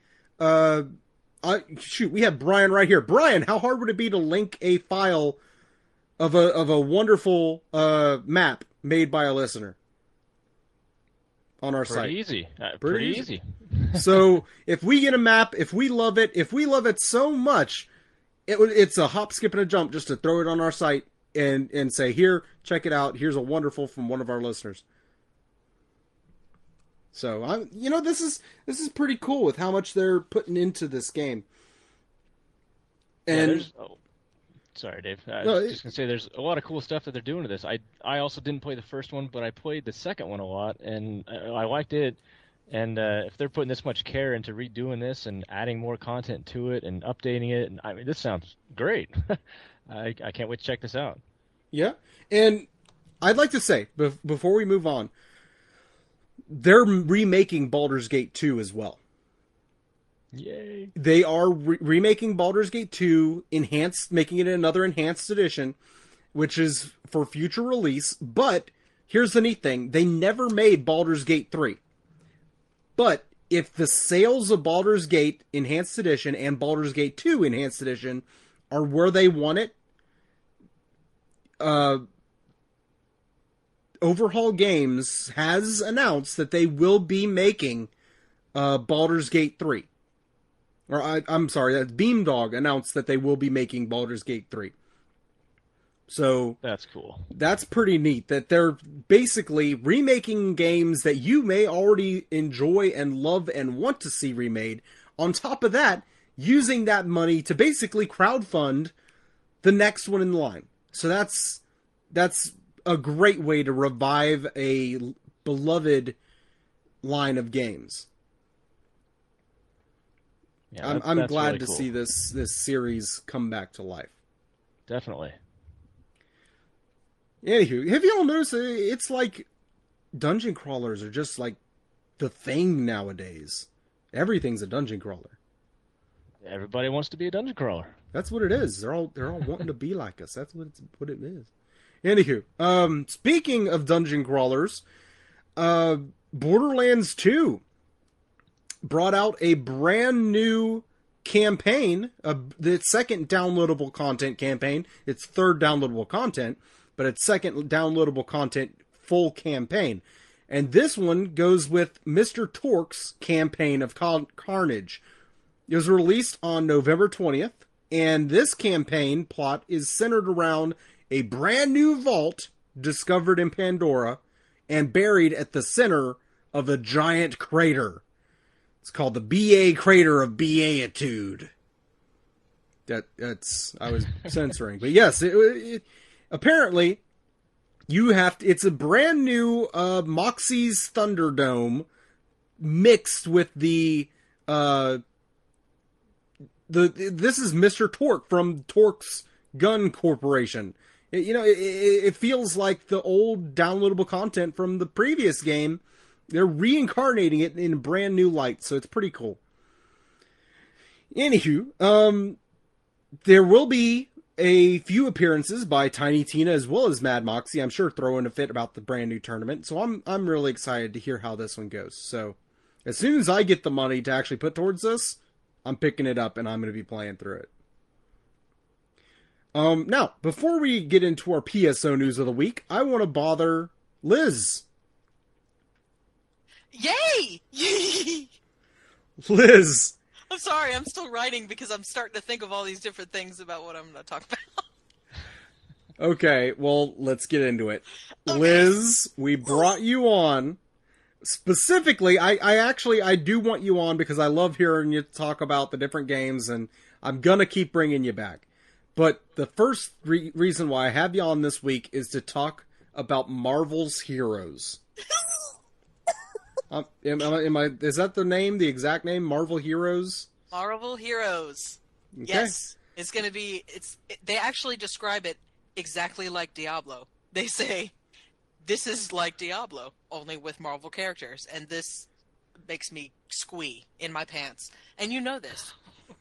we have Brian right here. Brian, how hard would it be to link a file of a wonderful, map made by a listener on our site? Easy. Pretty easy. So if we get a map, if we love it so much, it's a hop, skip, and a jump just to throw it on our site and say, here, check it out. Here's a wonderful from one of our listeners. So this is pretty cool with how much they're putting into this game. And sorry, Dave. I was just gonna say there's a lot of cool stuff that they're doing to this. I also didn't play the first one, but I played the second one a lot, and I liked it. And if they're putting this much care into redoing this and adding more content to it and updating it, and this sounds great. I can't wait to check this out. Yeah, and I'd like to say, before we move on, they're remaking Baldur's Gate 2 as well. Yay. They are remaking Baldur's Gate 2, making it another enhanced edition, which is for future release. But here's the neat thing. They never made Baldur's Gate 3. But if the sales of Baldur's Gate Enhanced Edition and Baldur's Gate 2 Enhanced Edition are where they want it, Overhaul Games has announced that they will be making Baldur's Gate 3. I'm sorry, Beamdog announced that they will be making Baldur's Gate 3. So that's cool. That's pretty neat that they're basically remaking games that you may already enjoy and love and want to see remade. On top of that, using that money to basically crowdfund the next one in line. So that's a great way to revive a beloved line of games. Yeah, I'm that's glad really to cool. see this series come back to life. Definitely. Anywho, have y'all noticed it's like dungeon crawlers are just like the thing nowadays. Everything's a dungeon crawler. Everybody wants to be a dungeon crawler. That's what it is. They're all wanting to be like us. That's what it is. Anywho, speaking of dungeon crawlers, Borderlands 2 brought out a brand new campaign, the second downloadable content campaign. It's third downloadable content, but it's second downloadable content full campaign. And this one goes with Mr. Torque's campaign of Carnage. It was released on November 20th, and this campaign plot is centered around a brand new vault discovered in Pandora and buried at the center of a giant crater. It's called the BA Crater of Beatitude. That's I was censoring, but yes, it apparently you have to. It's a brand new Moxie's Thunderdome mixed with the this is Mr. Torque from Torque's Gun Corporation. It feels like the old downloadable content from the previous game. They're reincarnating it in a brand new light, so it's pretty cool. Anywho, there will be a few appearances by Tiny Tina as well as Mad Moxie. I'm sure throwing a fit about the brand new tournament, so I'm really excited to hear how this one goes. So, as soon as I get the money to actually put towards this, I'm picking it up and I'm going to be playing through it. Now, before we get into our PSO news of the week, I want to bother Liz. Yay! Liz, I'm sorry, I'm still writing because I'm starting to think of all these different things about what I'm going to talk about. okay, well, let's get into it. Okay. Liz, we brought you on. Specifically, I do want you on because I love hearing you talk about the different games, and I'm gonna keep bringing you back. But the first reason why I have you on this week is to talk about Marvel's Heroes. Is that the name, the exact name, Marvel Heroes? Marvel Heroes. Okay. Yes, it's going to be. They actually describe it exactly like Diablo. They say this is like Diablo, only with Marvel characters, and this makes me squee in my pants. And you know this.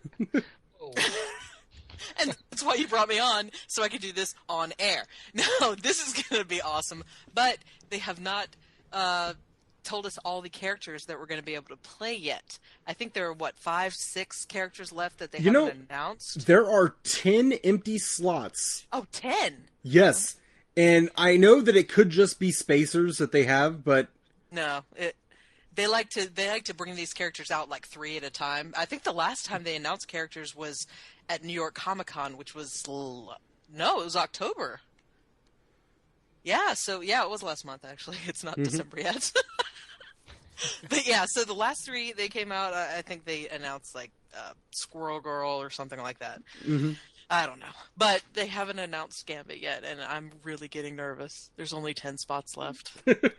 And that's why you brought me on, so I could do this on air. No, this is going to be awesome. But they have not told us all the characters that we're going to be able to play yet. I think there are, 5, 6 characters left that they haven't announced? There are 10 empty slots. Oh, 10? Yes. And I know that it could just be spacers that they have, but... No, they like to bring these characters out like 3 at a time. I think the last time they announced characters was at New York Comic Con, which was it was October. Yeah, it was last month actually. It's not December yet. But yeah, so the last 3 they came out. I think they announced like Squirrel Girl or something like that. Mm-hmm. I don't know, but they haven't announced Gambit yet, and I'm really getting nervous. There's only 10 spots left.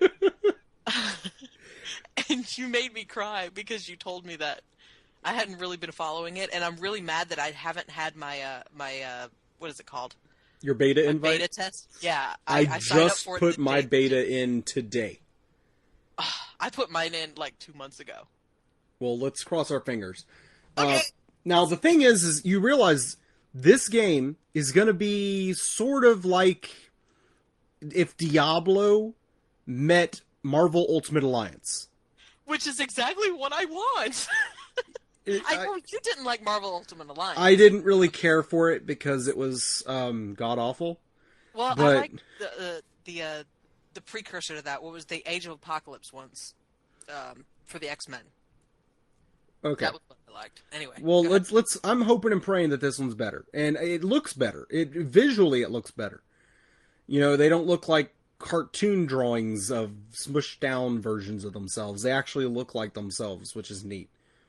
And you made me cry because you told me that. I hadn't really been following it, and I'm really mad that I haven't had my what is it called? Your beta My invite? beta test? Yeah. I signed up just for it put the my day- beta in today. I put mine in like 2 months ago. Well, let's cross our fingers. Okay. Now, the thing is you realize this game is going to be sort of like if Diablo met Marvel Ultimate Alliance. Which is exactly what I want. I know you didn't like Marvel Ultimate Alliance. I didn't really care for it because it was god-awful. Well, but... I like the precursor to that. What was the Age of Apocalypse ones for the X-Men? Okay. That was what I liked. Anyway. Well, let's. I'm hoping and praying that this one's better, and it looks better. Visually, it looks better. They don't look like cartoon drawings of smushed down versions of themselves. They actually look like themselves, which is neat.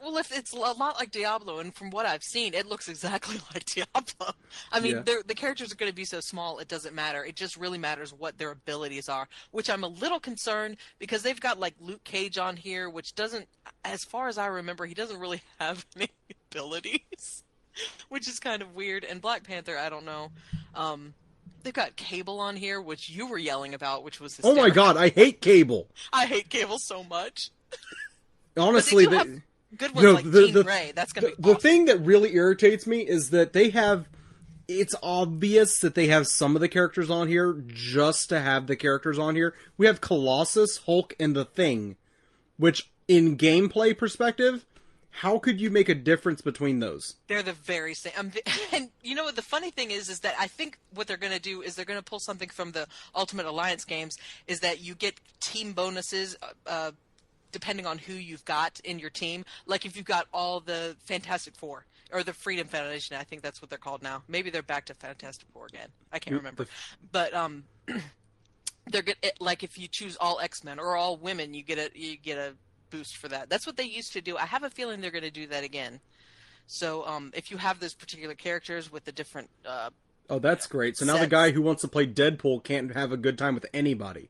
Well, if it's a lot like Diablo, and from what I've seen, it looks exactly like Diablo. I mean, Yeah. the characters are going to be so small, it doesn't matter. It just really matters what their abilities are, which I'm a little concerned because they've got like Luke Cage on here, which doesn't, as far as I remember, he doesn't really have any abilities, which is kind of weird. And Black Panther, I don't know. They've got Cable on here, which you were yelling about, which was Oh hysterical. my god, I hate Cable. I hate Cable so much. Honestly, But they do have good ones No, like Jean Grey. That's going to be the awesome. thing that really irritates me is that they have. It's obvious that they have some of the characters on here just to have the characters on here. We have Colossus, Hulk, and the Thing, which, in gameplay perspective, how could you make a difference between those? They're the very same. And you know what the funny thing is that I think what they're going to do is they're going to pull something from the Ultimate Alliance games, is that you get team bonuses depending on who you've got in your team. Like if you've got all the Fantastic Four or the Freedom Foundation, I think that's what they're called now. Maybe they're back to Fantastic Four again. I can't remember. But they're good. Like if you choose all X-Men or all women, you get a boost for that. That's what they used to do. I have a feeling they're going to do that again. So if you have those particular characters with the different Oh, that's great. So now the sets. guy who wants to play Deadpool can't have a good time with anybody.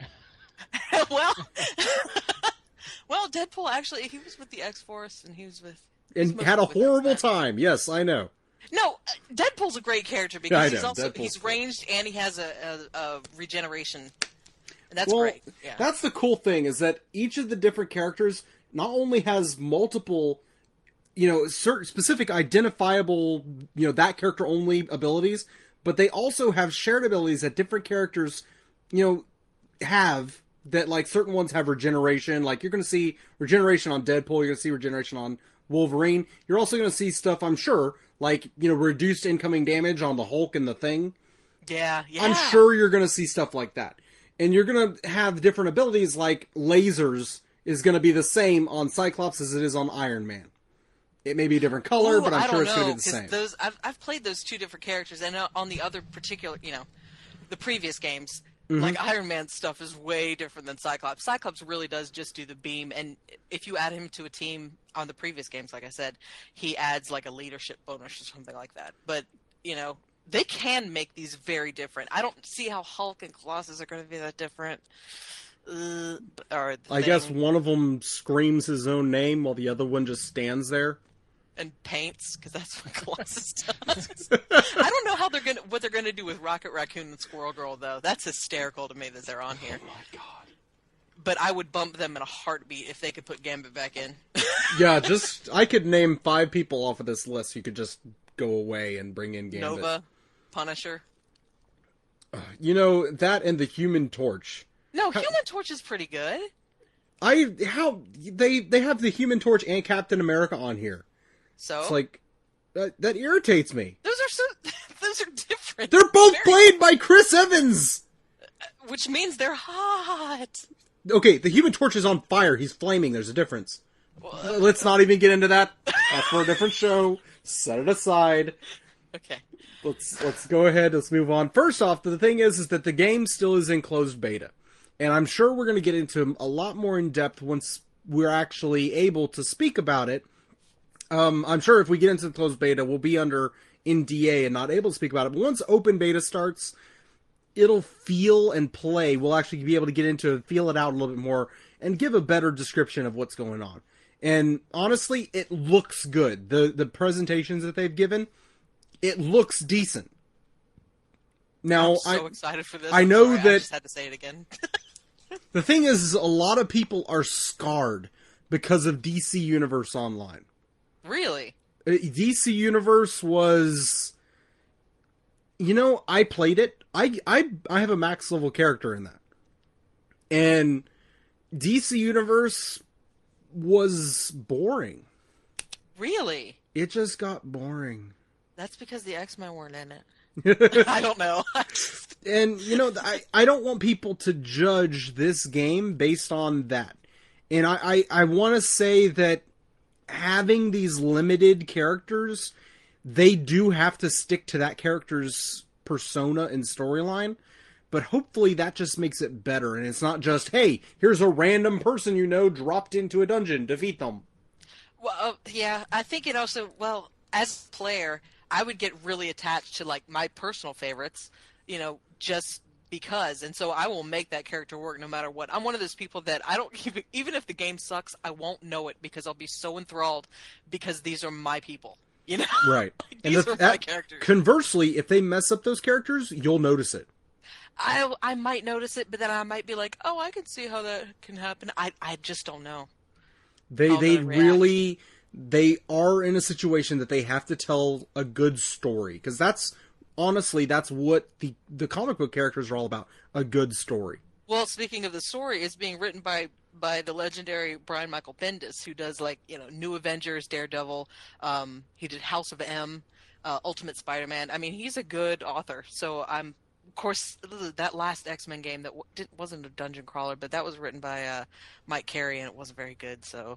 well well, Deadpool actually, he was with the X-Force and he was with And mostly had a with horrible X-Men. time. Yes, I know. No, Deadpool's a great character I because know, Deadpool's he's great. ranged and he has a regeneration. And that's Well, great. Yeah. that's the cool thing is that each of the different characters not only has multiple, certain specific identifiable, that character only abilities, but they also have shared abilities that different characters, have that like certain ones have regeneration. Like you're going to see regeneration on Deadpool, you're going to see regeneration on Wolverine. You're also going to see stuff, I'm sure, like, reduced incoming damage on the Hulk and the Thing. Yeah. I'm sure you're going to see stuff like that. And you're going to have different abilities like lasers is going to be the same on Cyclops as it is on Iron Man. It may be a different color, Ooh, but I'm I sure don't it's going to know, be the 'cause same. those I've played those two different characters, and on the other particular, the previous games, Mm-hmm. like Iron Man stuff is way different than Cyclops. Cyclops really does just do the beam, and if you add him to a team on the previous games, like I said, he adds like a leadership bonus or something like that. But they can make these very different. I don't see how Hulk and Colossus are going to be that different. Or I guess Thing one of them screams his own name while the other one just stands there. and paints, because that's what Colossus does. I don't know what they're gonna do with Rocket Raccoon and Squirrel Girl though. That's hysterical to me that they're on here. Oh my god. But I would bump them in a heartbeat if they could put Gambit back in. Yeah, I could name 5 people off of this list who could just go away and bring in Gambit. Nova, Punisher. That and the Human Torch. No, Human Torch is pretty good. They have the Human Torch and Captain America on here. So It's like that irritates me. those are different. They're both Very- played by Chris Evans. which means they're hot. Okay, the Human Torch is on fire. He's flaming. There's a difference. Let's not even get into that. That's for a different show. Set it aside. Okay. Let's go ahead. Let's move on. First off, the thing is that the game still is in closed beta, and I'm sure we're going to get into a lot more in depth once we're actually able to speak about it. I'm sure if we get into the closed beta, we'll be under NDA and not able to speak about it. But once open beta starts, it'll feel and play. We'll actually be able to get into it, feel it out a little bit more, and give a better description of what's going on. And honestly, it looks good. The presentations that they've given, it looks decent. Now, I'm so excited for this. I I'm know sorry, I that- just had to say it again. the thing is a lot of people are scarred because of DC Universe Online. Really? DC Universe was, I played it. I have a max level character in that, and DC Universe was boring. Really? It just got boring. That's because the X-Men weren't in it. I don't know. And I don't want people to judge this game based on that. And I want to say that having these limited characters, they do have to stick to that character's persona and storyline. But hopefully that just makes it better, and it's not just, hey, here's a random person dropped into a dungeon, defeat them. Well, yeah, I think it also, well, as a player, I would get really attached to like my personal favorites, just because. And so I will make that character work no matter what. I'm one of those people that I don't even if the game sucks, I won't know it because I'll be so enthralled because these are my people, you know? Right. Like, And these are my characters. conversely, if they mess up those characters, you'll notice it. I might notice it, but then I might be like, oh, I can see how that can happen. I just don't know. They How they they'll react. really they are in a situation that they have to tell a good story, because that's honestly that's what the comic book characters are all about, a good story. Well, speaking of the story, it's being written by the legendary Brian Michael Bendis, who does like New Avengers, Daredevil. He did House of M, Ultimate Spider-Man. I mean, he's a good author. So of course, that last X-Men game that wasn't a dungeon crawler, but that was written by Mike Carey, and it wasn't very good. So,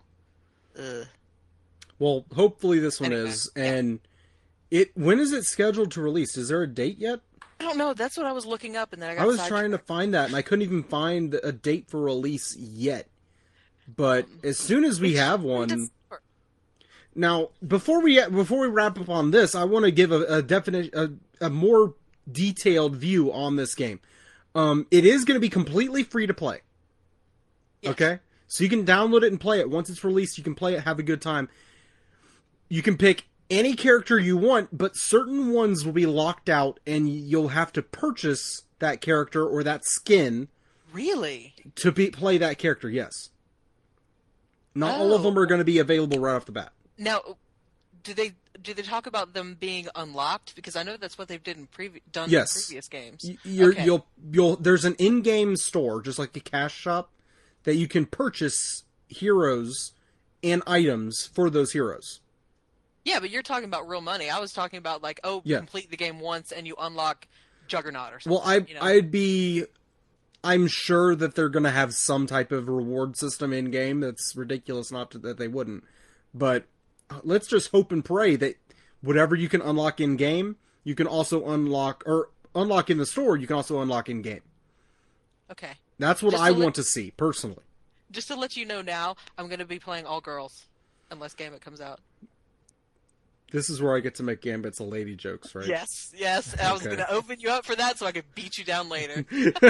Well, hopefully this one Anyway, is. yeah. And when is it scheduled to release? Is there a date yet? I don't know. That's what I was looking up, and then I got I was sidetracked. trying to find that, and I couldn't even find a date for release yet. But as soon as we have one, now before we wrap up on this, I want to give a more detailed view on this game. It is going to be completely free to play. Yes. Okay, so you can download it and play it. Once it's released, you can play it, have a good time. You can pick any character you want, but certain ones will be locked out, and you'll have to purchase that character or that skin Really? to play that character. Yes. Not all of them are going to be available right off the bat. Now, do they talk about them being unlocked? Because I know that's what they've done Yes. in previous games. You're, Okay. there's an in-game store, just like the cash shop, that you can purchase heroes and items for those heroes. Yeah, but you're talking about real money. I was talking about like, Yeah. complete the game once and you unlock Juggernaut or something. Well, I'm sure that they're going to have some type of reward system in game. That's ridiculous that they wouldn't. But let's just hope and pray that whatever you can unlock in game, you can also unlock in the store. You can also unlock in game. Okay. That's what Just I to want to see personally. Just to let you know now, I'm going to be playing all girls unless Gambit comes out. This is where I get to make Gambit's a lady jokes, right? Yes. And I was Okay. going to open you up for that so I could beat you down later.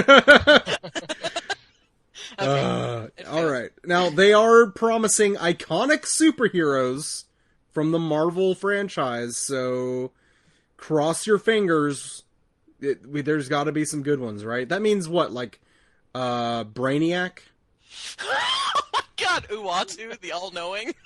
All It failed. right. Now, they are promising iconic superheroes from the Marvel franchise, so cross your fingers. There's got to be some good ones, right? That means what? Like Brainiac? Oh my God, Uatu, the all-knowing.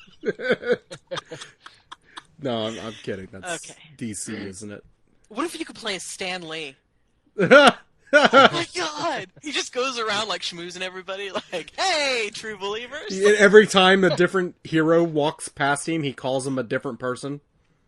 No, I'm kidding. That's Okay. DC, isn't it? What if you could play as Stan Lee? Oh my God! He just goes around like schmoozing everybody, like, "Hey, true believers." And every time a different hero walks past him, he calls him a different person.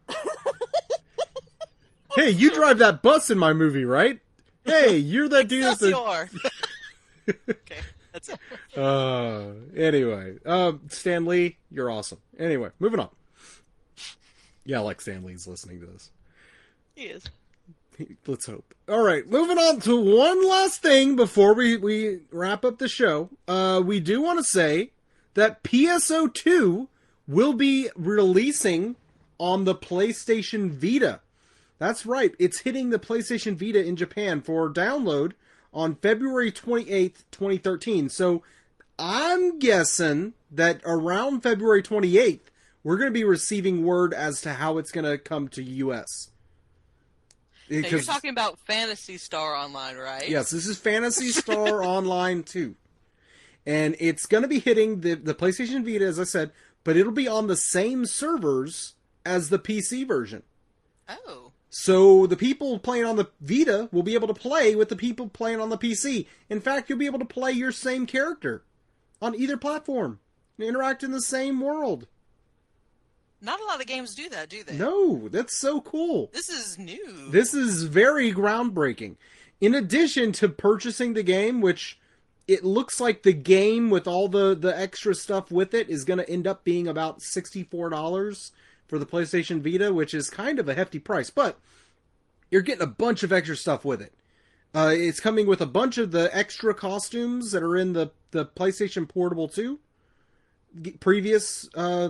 Hey, you drive that bus in my movie, right? Hey, you're that dude Yes, at you the... are. Okay, that's it. Anyway, Stan Lee, you're awesome. Anyway, moving on. Yeah, like Stan Lee's listening to this. He is. Let's hope. All right, moving on to one last thing before we wrap up the show. We do want to say that PSO2 will be releasing on the PlayStation Vita. That's right, it's hitting the PlayStation Vita in Japan for download on February 28th, 2013. So I'm guessing that around February 28th, we're going to be receiving word as to how it's going to come to US. Now, you're Because talking about Phantasy Star Online, right? yes, this is Phantasy Star Online 2. And it's going to be hitting the PlayStation Vita, as I said, but it'll be on the same servers as the PC version. Oh. So the people playing on the Vita will be able to play with the people playing on the PC. In fact, you'll be able to play your same character on either platform and interact in the same world. Not a lot of games do that, do they? No, that's so cool. This is new. This is very groundbreaking. In addition to purchasing the game, which it looks like the game with all the extra stuff with it is going to end up being about $64 for the PlayStation Vita, which is kind of a hefty price, but you're getting a bunch of extra stuff with it. It's coming with a bunch of the extra costumes that are in the PlayStation Portable 2. previous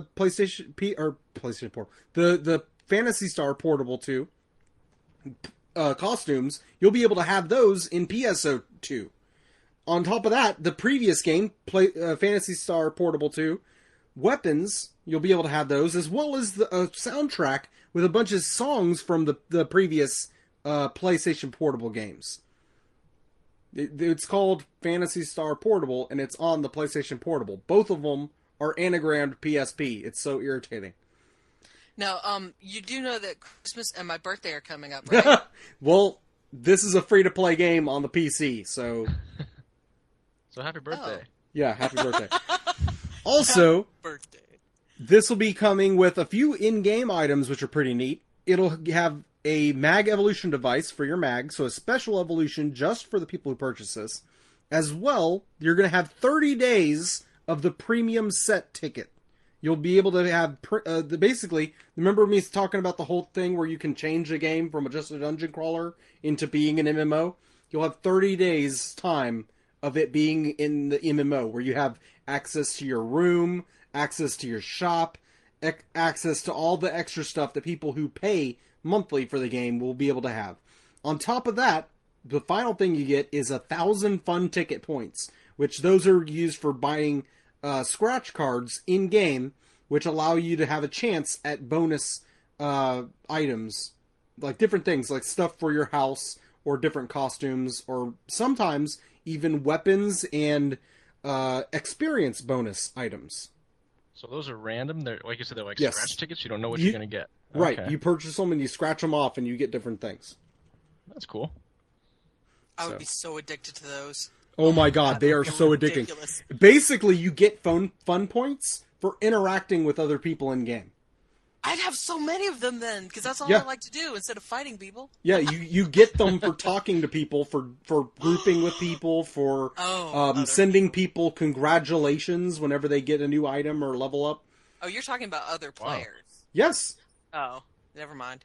PlayStation Portal, the Phantasy Star Portable 2 costumes, you'll be able to have those in PSO2. On top of that, the previous game, Phantasy Star Portable 2 weapons, you'll be able to have those, as well as the soundtrack with a bunch of songs from the previous PlayStation Portable games. It's called Phantasy Star Portable, and it's on the PlayStation Portable. Both of them are anagrammed PSP. It's so irritating. Now, you do know that Christmas and my birthday are coming up, right? Well, this is a free-to-play game on the PC, so... So happy birthday. Yeah, happy birthday. Also, Birthday. this will be coming with a few in-game items, which are pretty neat. It'll have a mag evolution device for your mag, so a special evolution just for the people who purchase this. As well, you're going to have 30 days of the premium set ticket. You'll be able to have, basically, remember me talking about the whole thing where you can change the game from just a dungeon crawler into being an MMO? You'll have 30 days time of it being in the MMO, where you have access to your room, access to your shop, access to all the extra stuff that people who pay monthly for the game will be able to have. On top of that, the final thing you get is 1,000 fun ticket points, which those are used for buying scratch cards in-game, which allow you to have a chance at bonus items, like different things, like stuff for your house, or different costumes, or sometimes even weapons and experience bonus items. So those are random? They're, like you said, they're like Yes. scratch tickets? You don't know what you're going to get. Right, Okay. you purchase them and you scratch them off and you get different things. That's cool. I would So. be so addicted to those. Oh my god, they are They're so addicting. ridiculous. Basically, you get fun points for interacting with other people in-game. I'd have so many of them then, because that's all Yeah. I like to do instead of fighting people. Yeah, you get them for talking to people, for grouping with people, for other sending people congratulations whenever they get a new item or level up. Oh, you're talking about other Wow. players. Yes. Oh, never mind.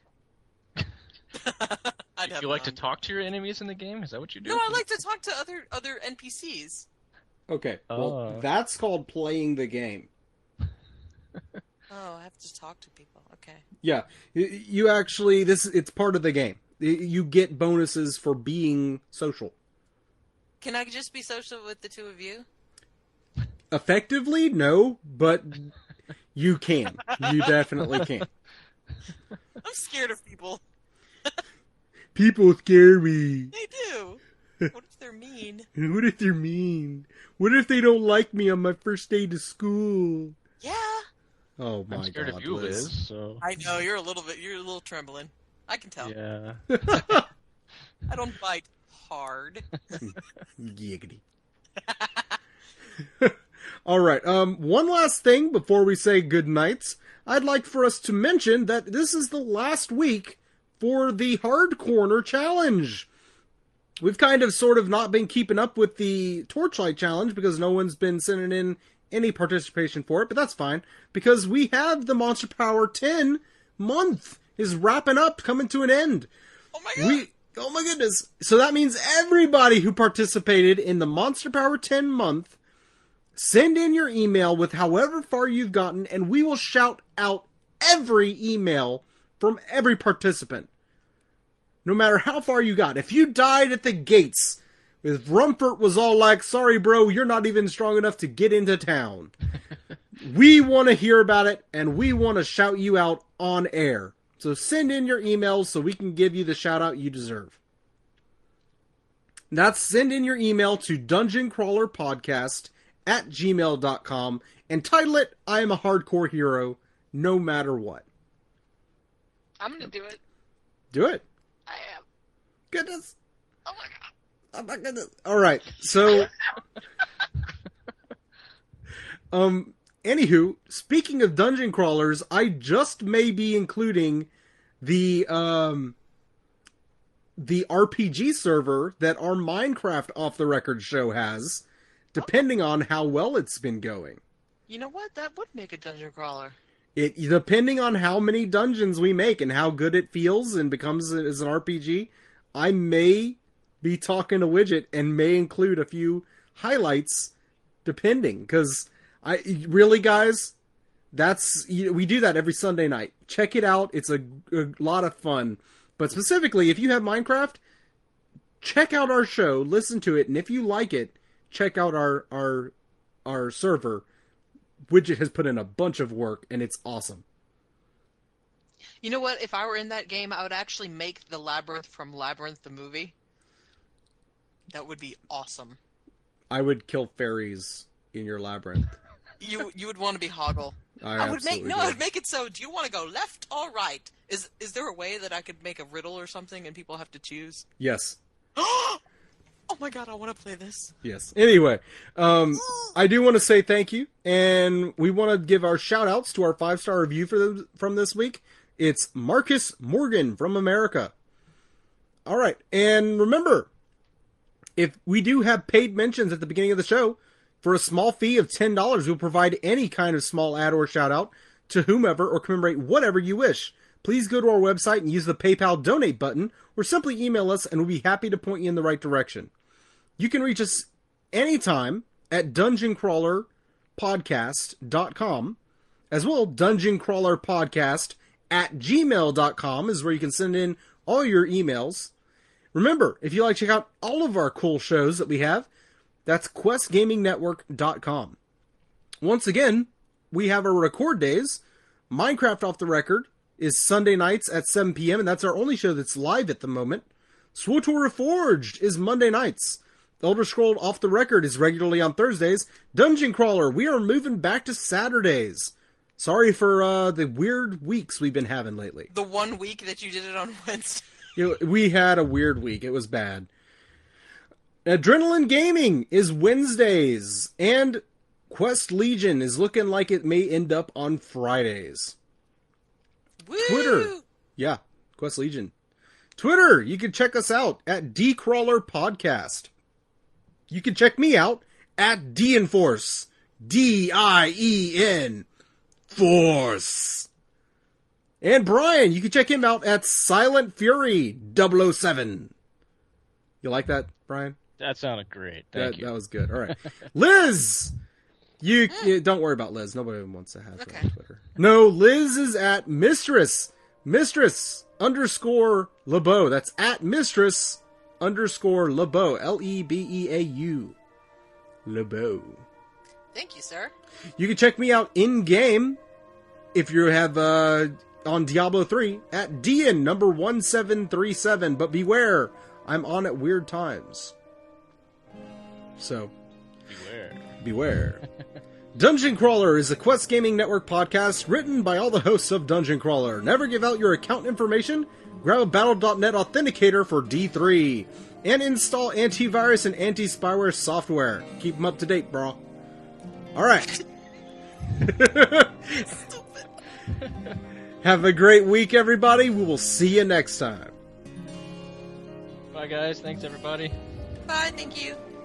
I'd have You like to none. talk to your enemies in the game? Is that what you do? No, I like to talk to other NPCs. Okay. Well, Oh. that's called playing the game. Oh, I have to talk to people. Okay. Yeah, you actually it's part of the game. You get bonuses for being social. Can I just be social with the two of you? Effectively, no, but you can. You definitely can. I'm scared of people. People scare me. They do. What if they're mean? What if they're mean? What if they don't like me on my first day to school? Yeah. Oh my I'm scared god, of you, Liz. Liz. So I know you're a little trembling. I can tell. yeah. I don't bite hard. Giggity. All right. One last thing before we say good nights. I'd like for us to mention that this is the last week for the Hard Corner Challenge. We've kind of sort of not been keeping up with the Torchlight Challenge because no one's been sending in any participation for it, but that's fine because we have the Monster Power 10 month is wrapping up, coming to an end. Oh my god. Oh my goodness. So that means everybody who participated in the Monster Power 10 month, send in your email with however far you've gotten, and we will shout out every email from every participant. No matter how far you got. If you died at the gates, if Rumford was all like, sorry bro, you're not even strong enough to get into town. We want to hear about it, and we want to shout you out on air. So send in your emails so we can give you the shout out you deserve. That's send in your email to dungeoncrawlerpodcast@gmail.com and title it, I am a hardcore hero, no matter what. I'm gonna do it. Do it. I am. Goodness. Oh my god. Oh my goodness. Alright, so... Anywho, speaking of dungeon crawlers, I just may be including the RPG server that our Minecraft Off the Record show has, depending on how well it's been going. You know what? That would make a dungeon crawler. It depending on how many dungeons we make and how good it feels and becomes as an RPG, I may be talking to Widget and may include a few highlights, depending, because Really, guys, we do that every Sunday night. Check it out. It's a lot of fun. But specifically, if you have Minecraft, check out our show, listen to it, and if you like it, check out our server. Widget has put in a bunch of work, and it's awesome. You know what? If I were in that game, I would actually make the Labyrinth from Labyrinth the movie. That would be awesome. I would kill fairies in your labyrinth. You would want to be Hoggle. I would make it so. Do you want to go left or right? Is there a way that I could make a riddle or something and people have to choose? Yes. Oh my god, I want to play this. Yes. Anyway, I do want to say thank you, and we want to give our shout-outs to our 5-star review from this week. It's Marcus Morgan from America. All right, and remember, if we do have paid mentions at the beginning of the show, for a small fee of $10, we'll provide any kind of small ad or shout-out to whomever or commemorate whatever you wish. Please go to our website and use the PayPal donate button, or simply email us and we'll be happy to point you in the right direction. You can reach us anytime at dungeoncrawlerpodcast.com. As well, dungeoncrawlerpodcast@gmail.com is where you can send in all your emails. Remember, if you'd like to check out all of our cool shows that we have, that's questgamingnetwork.com. Once again, we have our record days. Minecraft Off the Record is Sunday nights at 7 p.m., and that's our only show that's live at the moment. SWTOR Reforged is Monday nights. Elder Scrolls Off the Record is regularly on Thursdays. Dungeon Crawler, we are moving back to Saturdays. Sorry for the weird weeks we've been having lately. The 1 week that you did it on Wednesday. We had a weird week. It was bad. Adrenaline Gaming is Wednesdays. And Quest Legion is looking like it may end up on Fridays. Woo! Twitter. Yeah, Quest Legion. Twitter, you can check us out at DCrawler Podcast. You can check me out at DIENFORCE. DIEN Force. And Brian, you can check him out at Silent Fury 007. You like that, Brian? That sounded great. Thank you. That was good. All right. Liz! You don't worry about Liz. Nobody wants to have her on Twitter. No, Liz is at Mistress _LeBeau. That's at Mistress _LeBeau. LEBEAU. LeBeau. Thank you, sir. You can check me out in-game if you have on Diablo 3 at Dian number 1737. But beware, I'm on at weird times. So, beware. Dungeon Crawler is a Quest Gaming Network podcast written by all the hosts of Dungeon Crawler. Never give out your account information. Grab a Battle.net authenticator for D3. And install antivirus and anti-spyware software. Keep them up to date, bro. Alright. Have a great week, everybody. We will see you next time. Bye, guys. Thanks, everybody. Bye, thank you.